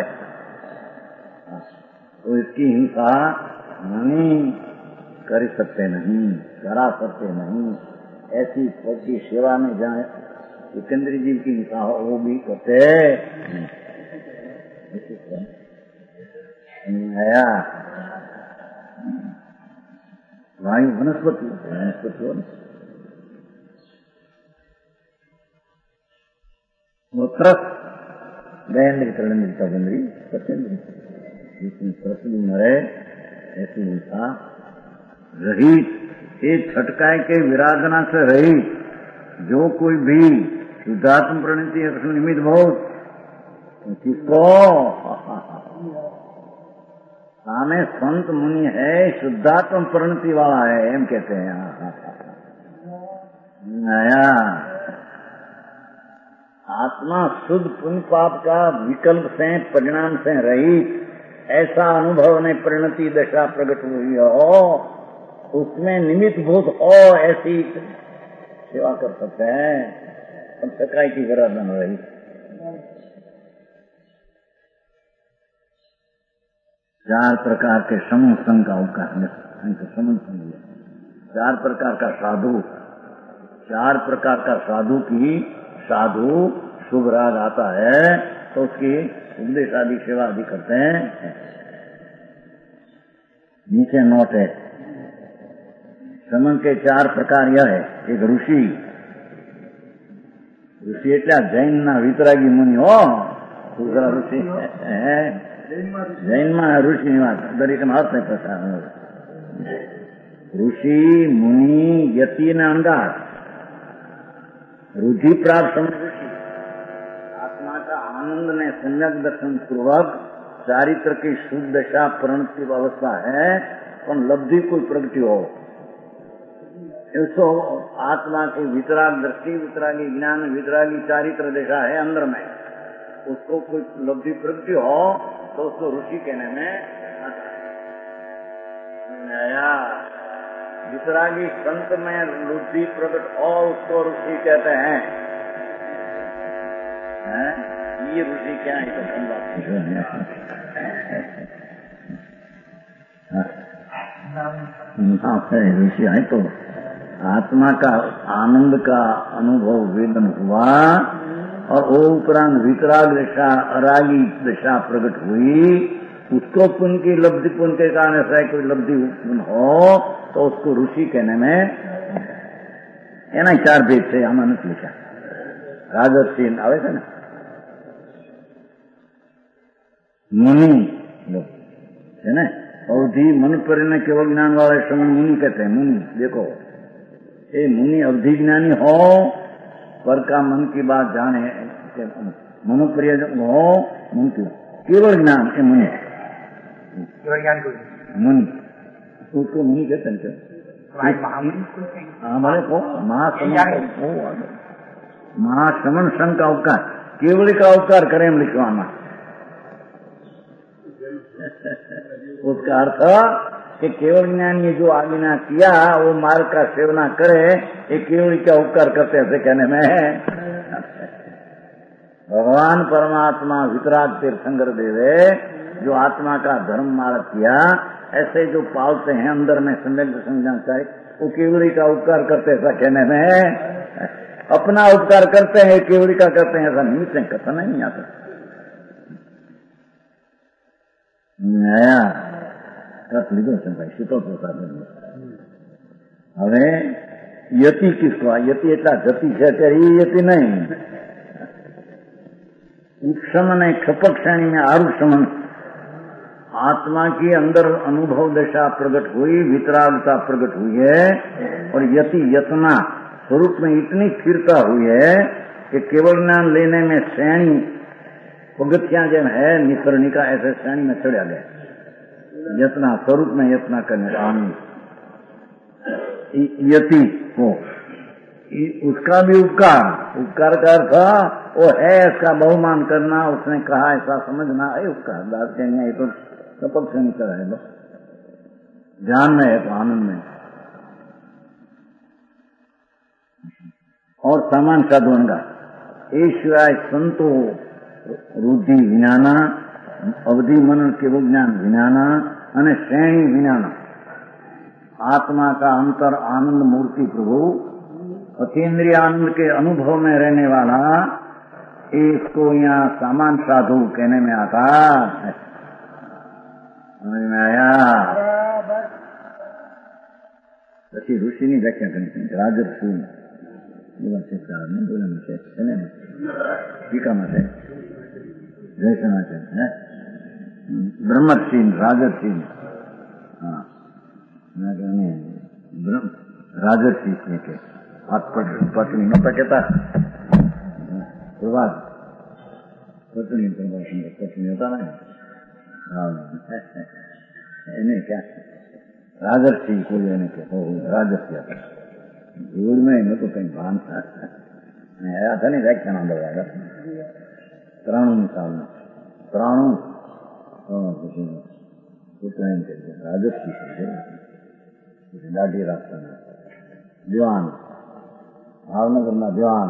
तो इसकी हिंसा नहीं कर सकते, नहीं करा सकते नहीं। ऐसी की सेवा में जाए सिकंदरी जीव की हिंसा हो वो भी करते आया। वायु वनस्पति, वनस्पति वो त्रस दयेंद्री करेंद्री तवेंद्री सत्येंद्री, जिसमें त्रस भी न रहे ऐसी हिंसा रहित, एक छटकाए के विराधना से रहित जो कोई भी शुद्धात्म प्रणति निमित्त बहुत किसको सामे संत मुनि है, शुद्धात्म प्रणति वाला है, एम कहते हैं। नया आत्मा शुद्ध पुण्य पाप का विकल्प से, परिणाम से रहित ऐसा अनुभव ने परिणति दशा प्रकट हुई हो, उसमें निमित्त भूत हो ऐसी सेवा कर सकते हैं। हम सकाई की विराधन रही। चार प्रकार के समूह संघ का अवकाश समूह संघ, चार प्रकार का साधु, चार प्रकार का साधु की साधु शुभ राग आता है तो उसकी उपदेश आदि सेवा आदि करते हैं। नीचे नोट है, समन के चार प्रकार यह है। एक ऋषि, ऋषि એટલે જૈન ના વિતરાગી મુનિ હો, दूसरा ऋषि है जैन में ऋषि निवास दरेक अर्थ नहीं पता। ऋषि मुनि यति ने अंगार रुधि प्राप्त ऋषि आत्मा का आनंद ने सम्यक दर्शन पूर्वक चारित्र की शुद्ध दशा प्रणति अवस्था है, पर लब्धि कोई प्रगति हो तो आत्मा की वितराग दृष्टि, वितरागी ज्ञान, वितरागी चारित्र दशा है अंदर में, उसको कोई लब्धि प्रगति हो तो उसको ऋषि कहने में नया। वितरागी संत में लब्धि प्रकट हो उसको ऋषि कहते हैं। है? ये ऋषि क्या है तो कम बात ऋषि है तो आत्मा का आनंद का अनुभव वेदन हुआ और वो उपरांत वितराग दशा, अरागी दशा प्रकट हुई, उसको पुण्य की लब्धि, पुण्य के कारण ऐसा कोई लब्धि हो तो उसको ऋषि कहने में एना चार भेद से आમાં નથી लिखा। राजर्षि આવે છે ને मुनि है ना, अवधि मन पर न केवल ज्ञान वाले समय मुनि कहते हैं। मुनि देखो ये मुनि अवधि ज्ञानी हो, पर का मन की बात जाने, मनोप्रिय हो, मन की केवल ज्ञान के मुनि, केवल ज्ञान को मुनि उसको मुनि कहते हैं। हमारे को महासमन, महासमन संघ का उपकार, केवल का उपकार करें हम लिखवाना। उसका अर्थ कि केवल ज्ञानी जो आज्ञा किया वो मार्ग का सेवना करे, ये केवल क्या उपकार करते ऐसे कहने में है। भगवान परमात्मा वितराग तीर्थंकर देवे जो आत्मा का धर्म मार्ग किया, ऐसे जो पालते हैं अंदर में सम्यक दर्शन जानकारी, वो केवली का उपकार करते ऐसा कहने में है। अपना उपकार करते हैं, केवली का करते हैं ऐसा निमित्त कथन नहीं आता। नया रख लीधो છે ભાઈ, સીતો પ્રસાદ। હવે યતિ કિસકો, યતિ એટલા જતિ છે અત્યારે એ યતિ નહીં। उपशमन है खपक श्रेणी में आरुषमन, आत्मा की अंदर अनुभव दशा प्रकट हुई, वितरागता प्रकट हुई है, और यति यतना स्वरूप में इतनी स्थिरता हुई है कि केवल ज्ञान लेने में श्रेणी पगथियां जब है निकर्णिका ऐसे श्रेणी में चढ़ा गया। यतना स्वरूप में यतना करने का यति को उसका भी उपकार उपकार का अर्थ वो है इसका बहुमान करना, उसने कहा ऐसा समझना है उपकार। बात कहेंगे ये तो सपक से निकल है, बस ध्यान में है तो आनंद में। और सामान साधुन का એ સિવાય સંતો रुद्धि विज्ञाना, अवधि मनन के विज्ञान विज्ञाना અને श्रेणी विज्ञाना, आत्मा का अंतर आनंद मूर्ति प्रभु अतीन्द्रिय आनंद के अनुभव में रहने वाला, इसको यहाँ सामान साधु कहने में आता है। समझ में आया? પછી ઋષિની વ્યાખ્યા કરી રાજર્ષિ એવા છે ચાર ને બોલામાં છે ને ટીકામાં છે જયસના છે ને બ્રહ્મર્ષિ રાજર્ષિ હા બ્રહ્મ રાજર્ષિ છે કે પત્ની નતા કહેતા પ્રવાસ પત્ની પ્રવાસ પત્ની હતા ને હા એને ક્યાં राजर्षि को लेने के हो राजर्षि भूल में न तो कहीं भान था आया था नहीं व्याख्यान लगाया प्राणु निकालना प्राणु राजर्षि दाढ़ी रास्ता में दीवान भावनगर में दीवान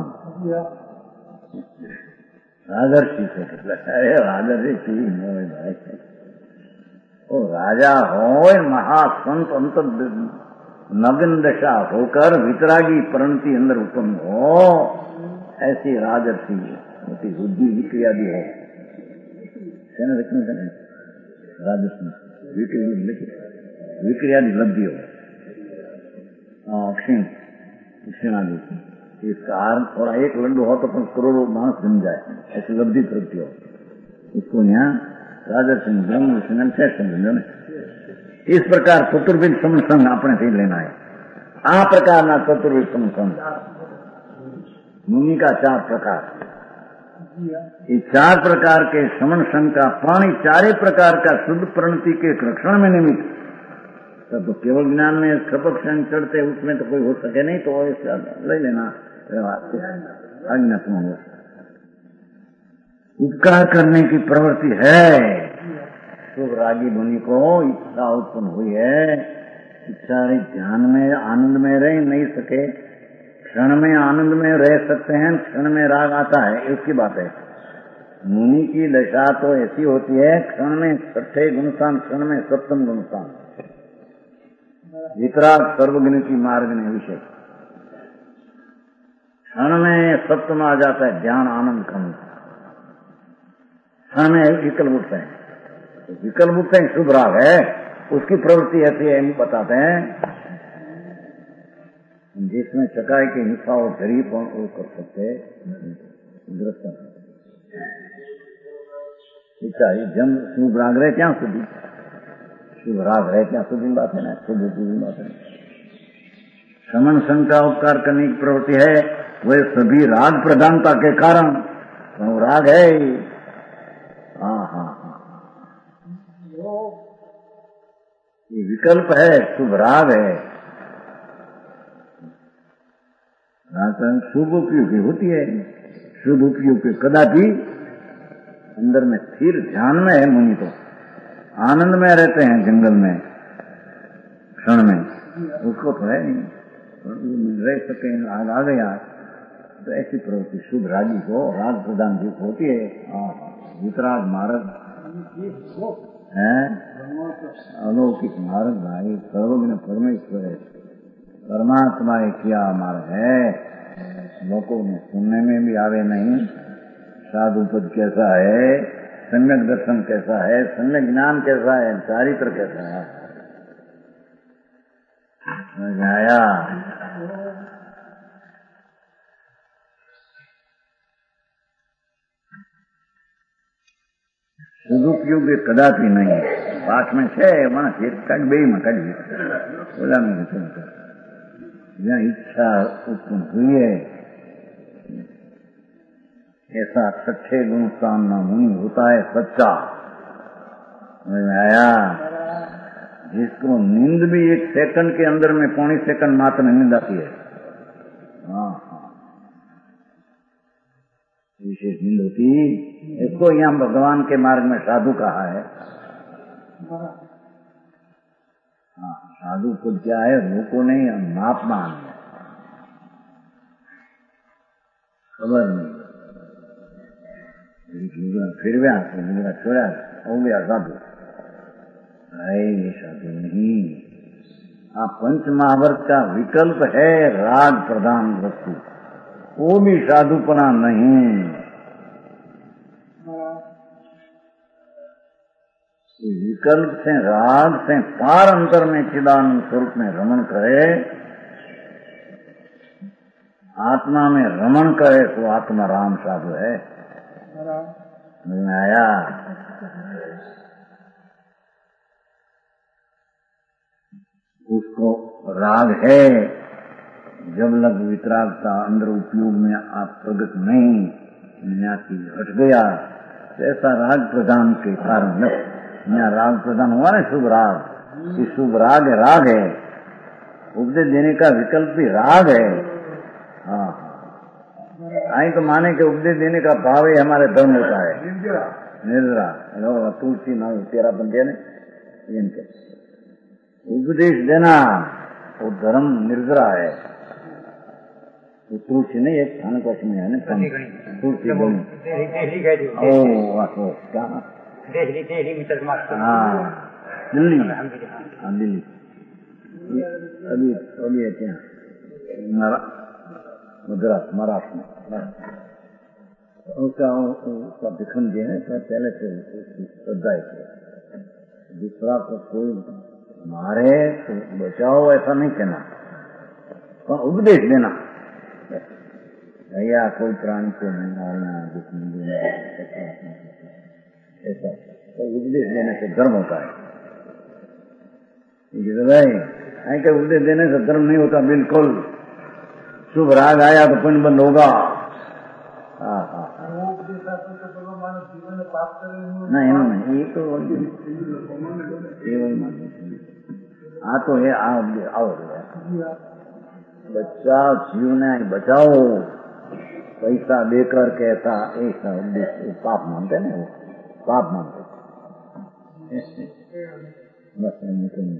राजर्षि से राजर्षि भाई ओ राजा हो महासंत अंत नग्न दशा होकर वितरागी प्रणति अंदर उत्पन्न हो, ऐसी राजर्षि होती बुद्धि विक्रियादि हो राजर्षि विक्रियादि लब्धि हो क्षीण क्षीणादि इसका थोड़ा एक लड्डू हो तो करोड़ों मानस जम जाए, ऐसी लब्धि प्रवृत्ति हो, इसको यहाँ राजर्षि ब्रह्म समझो ने। इस प्रकार चतुर्विध समसंग अपने से लेना है। आ प्रकार ना चतुर्विध समसंग मुनि का चार प्रकार, ये चार प्रकार के समन संग का प्राणी चारे प्रकार का शुद्ध प्रणति के रक्षण में निमित्त, तब तो केवल ज्ञान में खपक संग चढ़ते उसमें तो कोई हो सके नहीं, तो ऐसा ले लेना आज्ञा तुम हो। उपकार करने की प्रवृत्ति है, शुभ रागी मुनि को इच्छा उत्पन्न हुई है, इच्छा ध्यान में आनंद में रह नहीं सके, क्षण में आनंद में रह सकते हैं, क्षण में राग आता है, इसकी बात है। मुनि की दशा तो ऐसी होती है, क्षण में छठे गुणस्थान, क्षण में सप्तम गुणस्थान, वितराग सर्वज्ञ की मार्ग ने विषय, क्षण में सप्तम आ जाता है ध्यान आनंद कम, में विकल्प उठते हैं, विकल्प उठते हैं शुभ राग है, उसकी प्रवृत्ति ऐसी है बताते हैं जिसमें चकाई की हिंसा और गरीब वो कर सकते जम शुभ राग रहे क्या शुद्धि, शुभ राग रहे क्या शुद्धि बात है ना, शुभ बात है। समन संग का उपकार करने की प्रवृत्ति है, वह सभी राग प्रधानता के कारण वो राग है। हाँ हाँ हाँ ये विकल्प है, शुभ राग है, शुभ उपयोगी होती है, शुभ उपयोगी कदापि अंदर में स्थिर ध्यान में है। मुनि तो आनंद में रहते हैं जंगल में क्षण में, उसको तो है नहीं रह सके, आग आ गया तो ऐसी प्रवृत्ति शुभ रागी को राग प्रदान की होती है। हाँ वितराग मार्ग है, अलौकिक मार्ग भाई सर्वज्ञ परमेश्वर है, परमात्मा एक किया मार्ग है, लोगों में सुनने में भी आवे नहीं। साधु पद कैसा है, सम्यक दर्शन कैसा है, सम्यक ज्ञान कैसा है, चारित्र कैसा है, समझ आया? सदुपयोग कदापि नहीं है। पाठ में छे मानस एक काट बे में काढ़ी बोला में जहाँ इच्छा उत्पन्न हुई है ऐसा सच्चे गुण सामना मुनि होता है सच्चा। आया जिसको नींद भी एक सेकंड के अंदर में पौनी सेकंड मात्र नींद आती है, हाँ हाँ विशेष नींद होती, इसको यहाँ भगवान के मार्ग में साधु कहा है। हाँ साधु को क्या है, वो को नहीं मापमान है, खबर नहीं फिर भी आते छोड़ा हो गया साधु, ये साधु नहीं। हाँ पंच महावर्त का विकल्प है राग प्रधान वस्तु, वो भी साधुपना नहीं। विकल्प से राग से पार अंतर में चिदानंद स्वरूप में रमण करे, आत्मा में रमण करे तो आत्मा राम साधु है। आया उसको राग है, जब लग वितरागता अंदर उपयोग में आप प्रगट नहीं न्यासी हट गया, ऐसा राग प्रदान के कारण यहाँ राग प्रदान हुआ ना, शुभ राग, ये शुभ राग है, राग है, उपदेश देने का विकल्प भी राग है। हाँ आई तो माने के उपदेश देने का भाव ही हमारे धर्म होता है, निर्जरा तुलसी ना तेरा बंदे ने इनके उपदेश देना वो धर्म निर्जरा है, वो तुलसी नहीं एक स्थान को में है ना तुलसी ओ क्या हाँ दिल्ली, हाँ दिल्ली अभी अभी है क्या मद्रास महाराष्ट्र में उसका उसका दिखन दिए है पहले से श्रद्धा है। दूसरा को कोई मारे तो बचाओ ऐसा नहीं कहना, पर उपदेश देना या कोई प्राणी को नहीं मारना, दुश्मन देना ऐसा तो उपदेश देने से धर्म होता है। भाई ऐसे उपदेश देने से धर्म नहीं होता बिल्कुल। शुभ राग आया तो पुण्य बंद होगा। हाँ हाँ नहीं नहीं ये तो हाँ तो है आओ बच्चा जीव ने बचाओ, पैसा देकर के ऐसा ऐसा पाप मानते ना, वो पाप मानते बस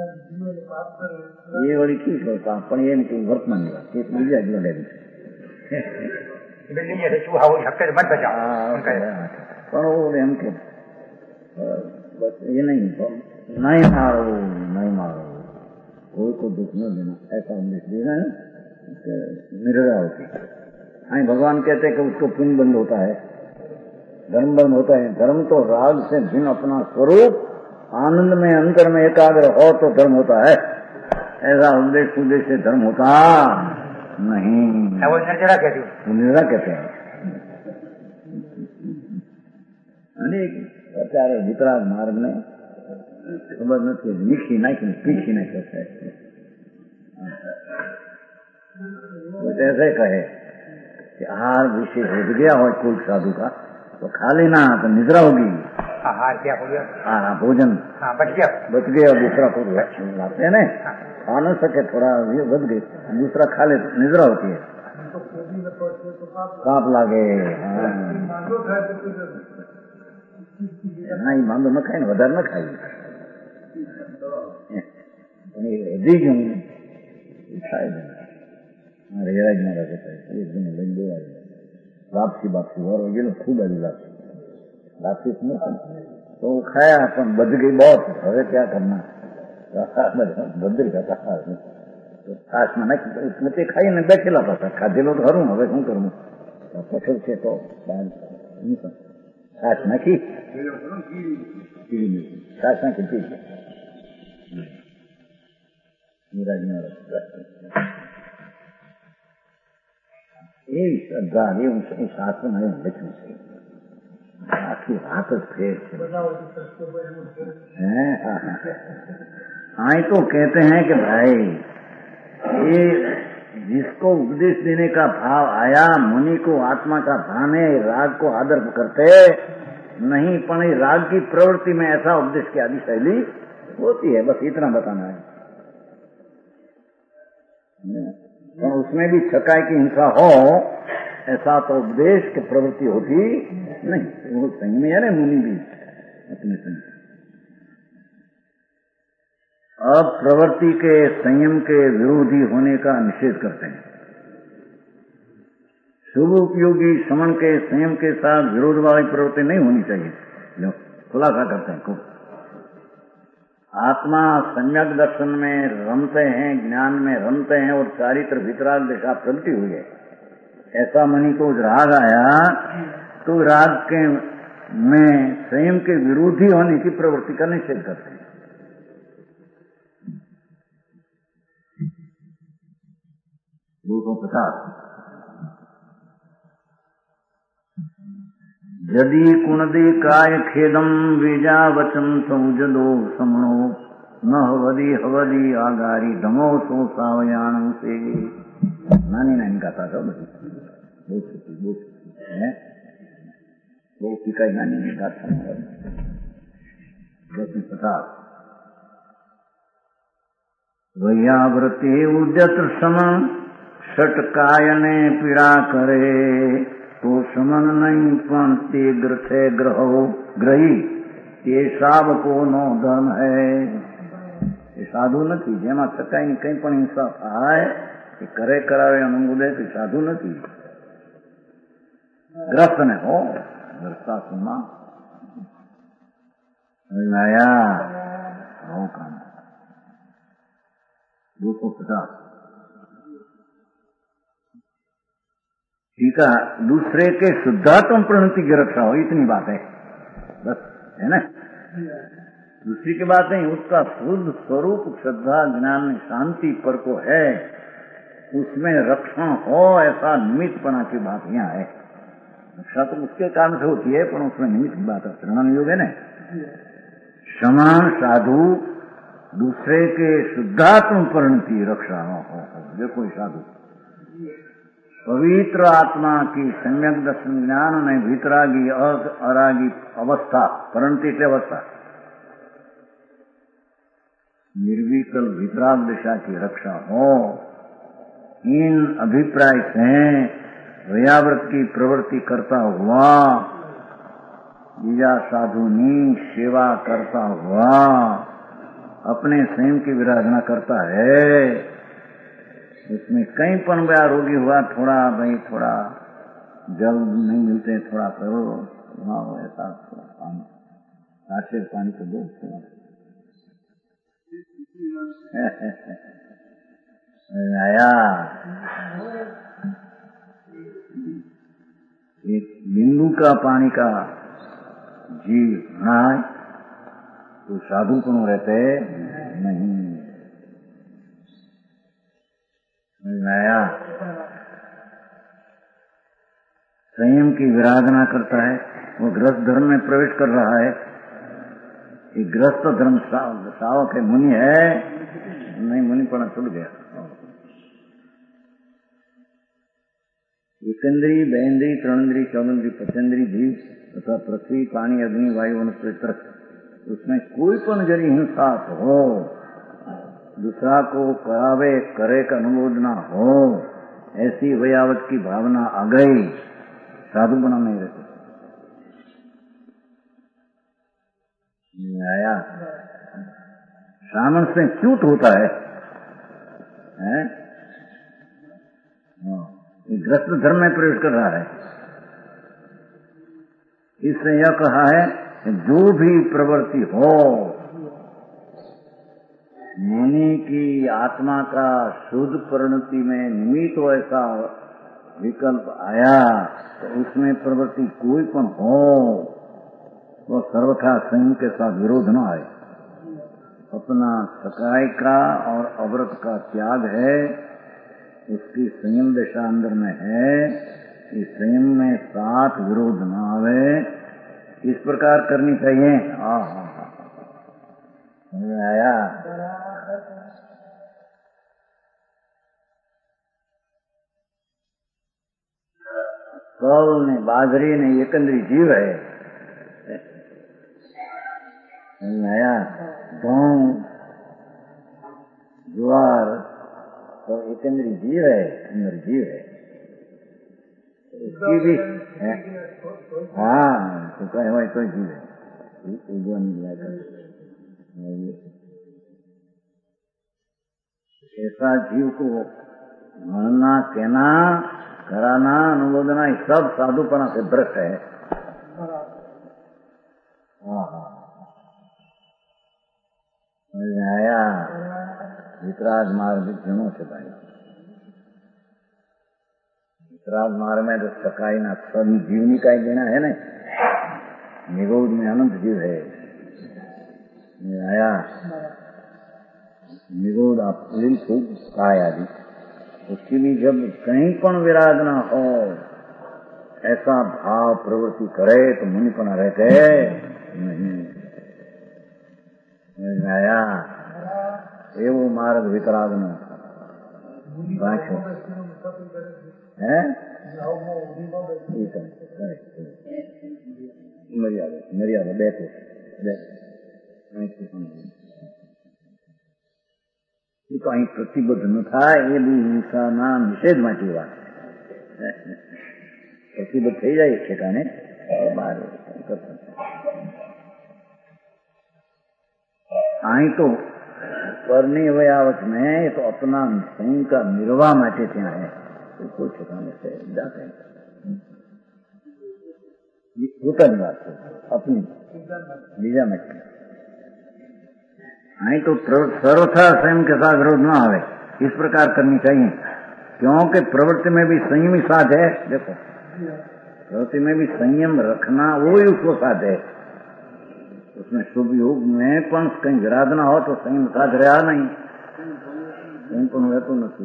ये वही की करता पण एम के वर्तमान के बीजा जो ले बिल्डिंग है चूहा वो हक्के मत बचा पण वो एम के बस ये नहीं नहीं मारो नहीं मारो कोई को दुख न देना, ऐसा उन्हें देना है निर्णय होती है। हाँ भगवान कहते हैं कि उसको पुण्य बंद होता है, धर्म बंद होता है। धर्म तो राग से भिन्न अपना स्वरूप आनंद में अंतर में एकाग्र हो तो धर्म होता है, ऐसा उद्देश्य उद्देश्य से धर्म होता नहीं। वो निर्जरा कहते हैं, वो निर्जरा कहते हैं। अनेक અત્યારે વિતરાગ માર્ગ ને ખબર નથી, મીઠી નાખીને પીખી નાખે છે। ऐसे कहे कि आहार विशेष हो गया हो कोई साधु का तो खा लेना तो निद्रा होगी। आहार क्या हो गया? हाँ भोजन हाँ बच गया, बच गया। दूसरा को लाते हैं ना, खा न सके थोड़ा ये बच गई, दूसरा खा ले निद्रा होती है, काप लागे। नहीं बांधो न खाए वधार न खाई दी गયું થાય રેરાજ મારા એક દિન લઈને દેવા લાપસી બાપસી વારો ગયેલો ખૂબ આવી લાપસી લાપસી तो खाया પણ बच गई बहुत। હવે क्या करना, બદલ જતા છાશમાં નાખી તે ખાઈને બેઠેલા પાછા ખાધેલો તો ખરું, હવે શું કરવું પછોડ છે તો છાશ નાખી છાશ નાખી પી એવી શ્રદ્ધા એવું શાસ્ત્રમાં એવું લખ્યું છે। આખી વાત જ ફેર છે. आई तो कहते हैं कि भाई ये जिसको उपदेश देने का भाव आया, मुनि को आत्मा का भान है, राग को आदर करते नहीं, पण राग की प्रवृत्ति में ऐसा उपदेश की आदि शैली होती है. बस इतना बताना है. और उसमें भी छकाई की हिंसा हो ऐसा तो उपदेश की प्रवृत्ति होती नहीं. वो संयमी है ना मुनि भी अपने संग. अब प्रवृत्ति के संयम के विरोधी होने का निषेध करते हैं. शुभ उपयोगी श्रवण के संयम के साथ विरोध वाली प्रवृत्ति नहीं होनी चाहिए. लो खुलासा करते हैं. खूब आत्मा सम्यक दर्शन में रमते हैं, ज्ञान में रमते हैं और चारित्र वितराग दिशा प्रगति हुई है. ऐसा मनी को राग आया तो राग के में संयम के विरोधी होने की प्रवृत्ति का निषेध करते हैं. दो सौ पचास यदि कुणदे काय खेदम वेजा वचन सौजदो समणो न हवदी हवदी आगारी धमो सो सावयान से. नानी नानी गाता था बड़ी वो सिकाई नानी ने गाता. दस में पचास वैयावृत्ति उद्यत सम षटकायने पीड़ा करे तो समन नहीं पण ते ग्रथे ग्रहो ग्रही તે શાવકો નો ધન હૈ. એ સાધુ નથી. જેમાં છતાંય કંઈ પણ હિંસા થાય એ કરે કરાવે અનુમોદે તે સાધુ નથી. ગ્રસ્ત ને હો ગ્રસ્તાશ્રમમાં લાયા આવો કામ. दो सौ पचास ठीक है. दूसरे के शुद्धात्म प्रणति की रक्षा हो, इतनी बात है बस, है ना. दूसरी की बात नहीं, उसका शुद्ध स्वरूप श्रद्धा ज्ञान शांति पर को है, उसमें रक्षा हो ऐसा निमित्तपना की बात यहाँ है. रक्षा तो उसके कारण से होती है पर उसमें निमित्त की बात है. शरण योग है ना. समान साधु दूसरे के शुद्धात्म परिणति रक्षा हो, ये कोई साधु पवित्र आत्मा की सम्यक दर्शन ज्ञान ने वितरागी अरागी अवस्था परिणति की अवस्था निर्विकल वितराग दिशा की रक्षा हो. इन अभिप्राय से वयाव्रत की प्रवृत्ति करता हुआ बीजा साधुनी सेवा करता हुआ अपने स्वयं की विराधना करता है. उसमें कहीं पण बया रोगी हुआ, थोड़ा भाई थोड़ा जल नहीं मिलते, थोड़ा करो वहाँ ऐसा थोड़ा पानी आशीर पानी को दो थोड़ा. आया एक बिंदु का पानी का जीव नहाए तो साधु कौन रहते नहीं. नया संयम की विराधना करता है, वो गृहस्थ धर्म में प्रवेश कर रहा है. ये गृहस्थ धर्म सावक है, मुनि है नहीं, मुनि पढ़ा छूट गया. एकेंद्री बेंद्री त्रणेंद्री चौदंद्री पचेंद्री जीव तथा पृथ्वी पानी अग्नि वायु वनस्पति, उसमें कोई पण जरी हिंसा हो, दूसरा को करावे करे का अनुरोध न हो, ऐसी वयावत की भावना आ गई, साधु बना नहीं रहते. आया सामन से च्यूत होता है, हैं? ग्रस्त धर्म में प्रवेश कर रहा है. इससे यह कहा है जो भी प्रवृत्ति हो, मुनि की आत्मा का शुद्ध परिणति में निमित्त हो ऐसा विकल्प आया तो उसमें प्रवृत्ति कोई पण हो तो सर्वथा संयम के साथ विरोध न आए. अपना सकाय का और अव्रत का त्याग है, उसकी संयम दशा अंदर में है. इस संयम में साथ विरोध न आवे इस प्रकार करनी चाहिए। हाँ हाँ हाँ समझ आया। तौल ने बाजरी ने एकंदरी जीव है। समझ आया। गेहूं ज्वार तो एकंदरी जीव है, अंदर जीव है उसकी भी है। हाँ तो कहे वही तो जीव है। ऐसा जीव को मानना, कहना, कराना, अनुमोदना ये सब साधुपना से भ्रष्ट है। हाँ हाँ समझ आया। वितराग मार्ग जनो से भाई, वितराग मार्ग में तो सकाई ना सब जीवनी का ही देना है ना। निगोद में अनंत जीव है। आया निगोद आप खूब काय आदि उसकी भी जब कहीं पण विराग न हो ऐसा भाव प्रवृत्ति करे तो मुनिपना रहते नहीं। आया एवं मार्ग वितराग न है। मर्यादा मर्यादा बैठो तो અહીં પ્રતિબદ્ધ ન થાય એ બી હિંસાના નિષેધ માટે વાત છે। પ્રતિબદ્ધ થઈ જાય ઠેકાણે બહાર અહીં તો परनी वयावत में ये तो अपना स्वयं का निर्वाह माटे ત્યાં है तो कोई ठिकाने से जाते हैं પોતાની વાત છે अपनी बीजा में नहीं तो सर्वथा स्वयं के साथ विरोध न आवे इस प्रकार करनी चाहिए। क्योंकि प्रवृत्ति में भी संयम ही साध है। देखो प्रवृत्ति में भी संयम रखना वो ही उसको साध है। उसमें शुभ योग में पण कहीं विराध ना हो तो संयम साध रहा नहीं। संयम पण रहतो નથી।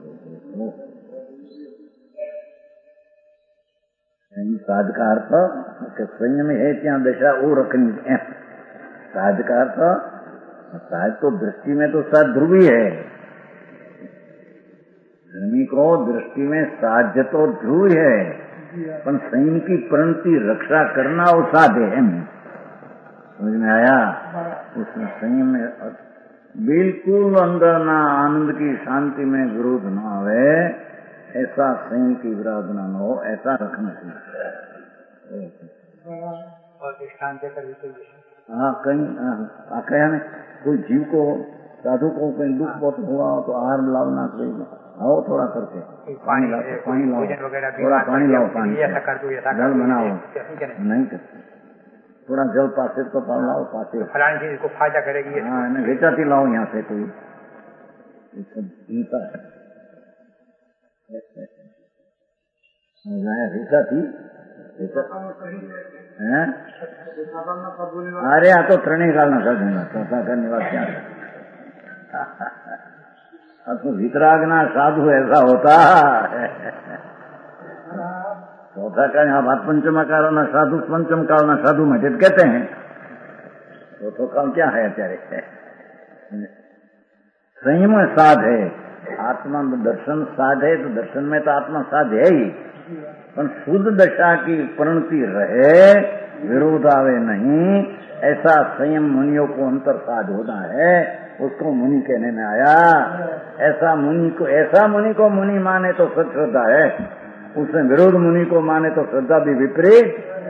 संयम साध का अर्थ कि संयम है ત્યાં दशा वो रखनी है। साध का अर्थ साध तो दृष्टि में तो साध ध्रुवी है। धर्मी को दृष्टि में साध्य तो ध्रुव है पर संयम की प्रणति रक्षा करना वो साध है। समझ में आया। उसमें संयम में बिल्कुल अंदर ना आनंद की शांति में विरोध न आवे ऐसा संयम की विराधना न हो ऐसा रखना चाहिए। हाँ कहीं कहा नहीं कोई जीव को साधु को कहीं दुख बहुत हुआ हो तो आहार लावना चाहिए। आओ थोड़ा करके पानी लाओ पानी लाओ थोड़ा पानी लाओ पानी जल बनाओ नहीं करते थोड़ा जल पासे तो पान लाओ पासे फलानी चीज को फायदा करेगी। हाँ बेचाती लाओ यहाँ से कोई हिंसा है बेचाती अरे आ तो त्रणेय काल ना कर देना चौथा करने वाला क्या तो वितरागना साधु ऐसा होता चौथा का यहाँ बात पंचमा काल ना साधु पंचम काल ना साधु मस्जिद कहते हैं। चौथो काल क्या है अत्यारे संयम साध है। आत्मा दर्शन साध है तो दर्शन में तो आत्मा साध है ही पर शुद्ध दशा की प्रणति रहे विरोध आवे नहीं ऐसा संयम मुनियों को अंतर साध होना है। उसको मुनि कहने में आया। ऐसा मुनि को ऐसा मुनि को मुनि माने तो सच श्रद्धा है। उसमें विरोध मुनि को माने तो श्रद्धा भी विपरीत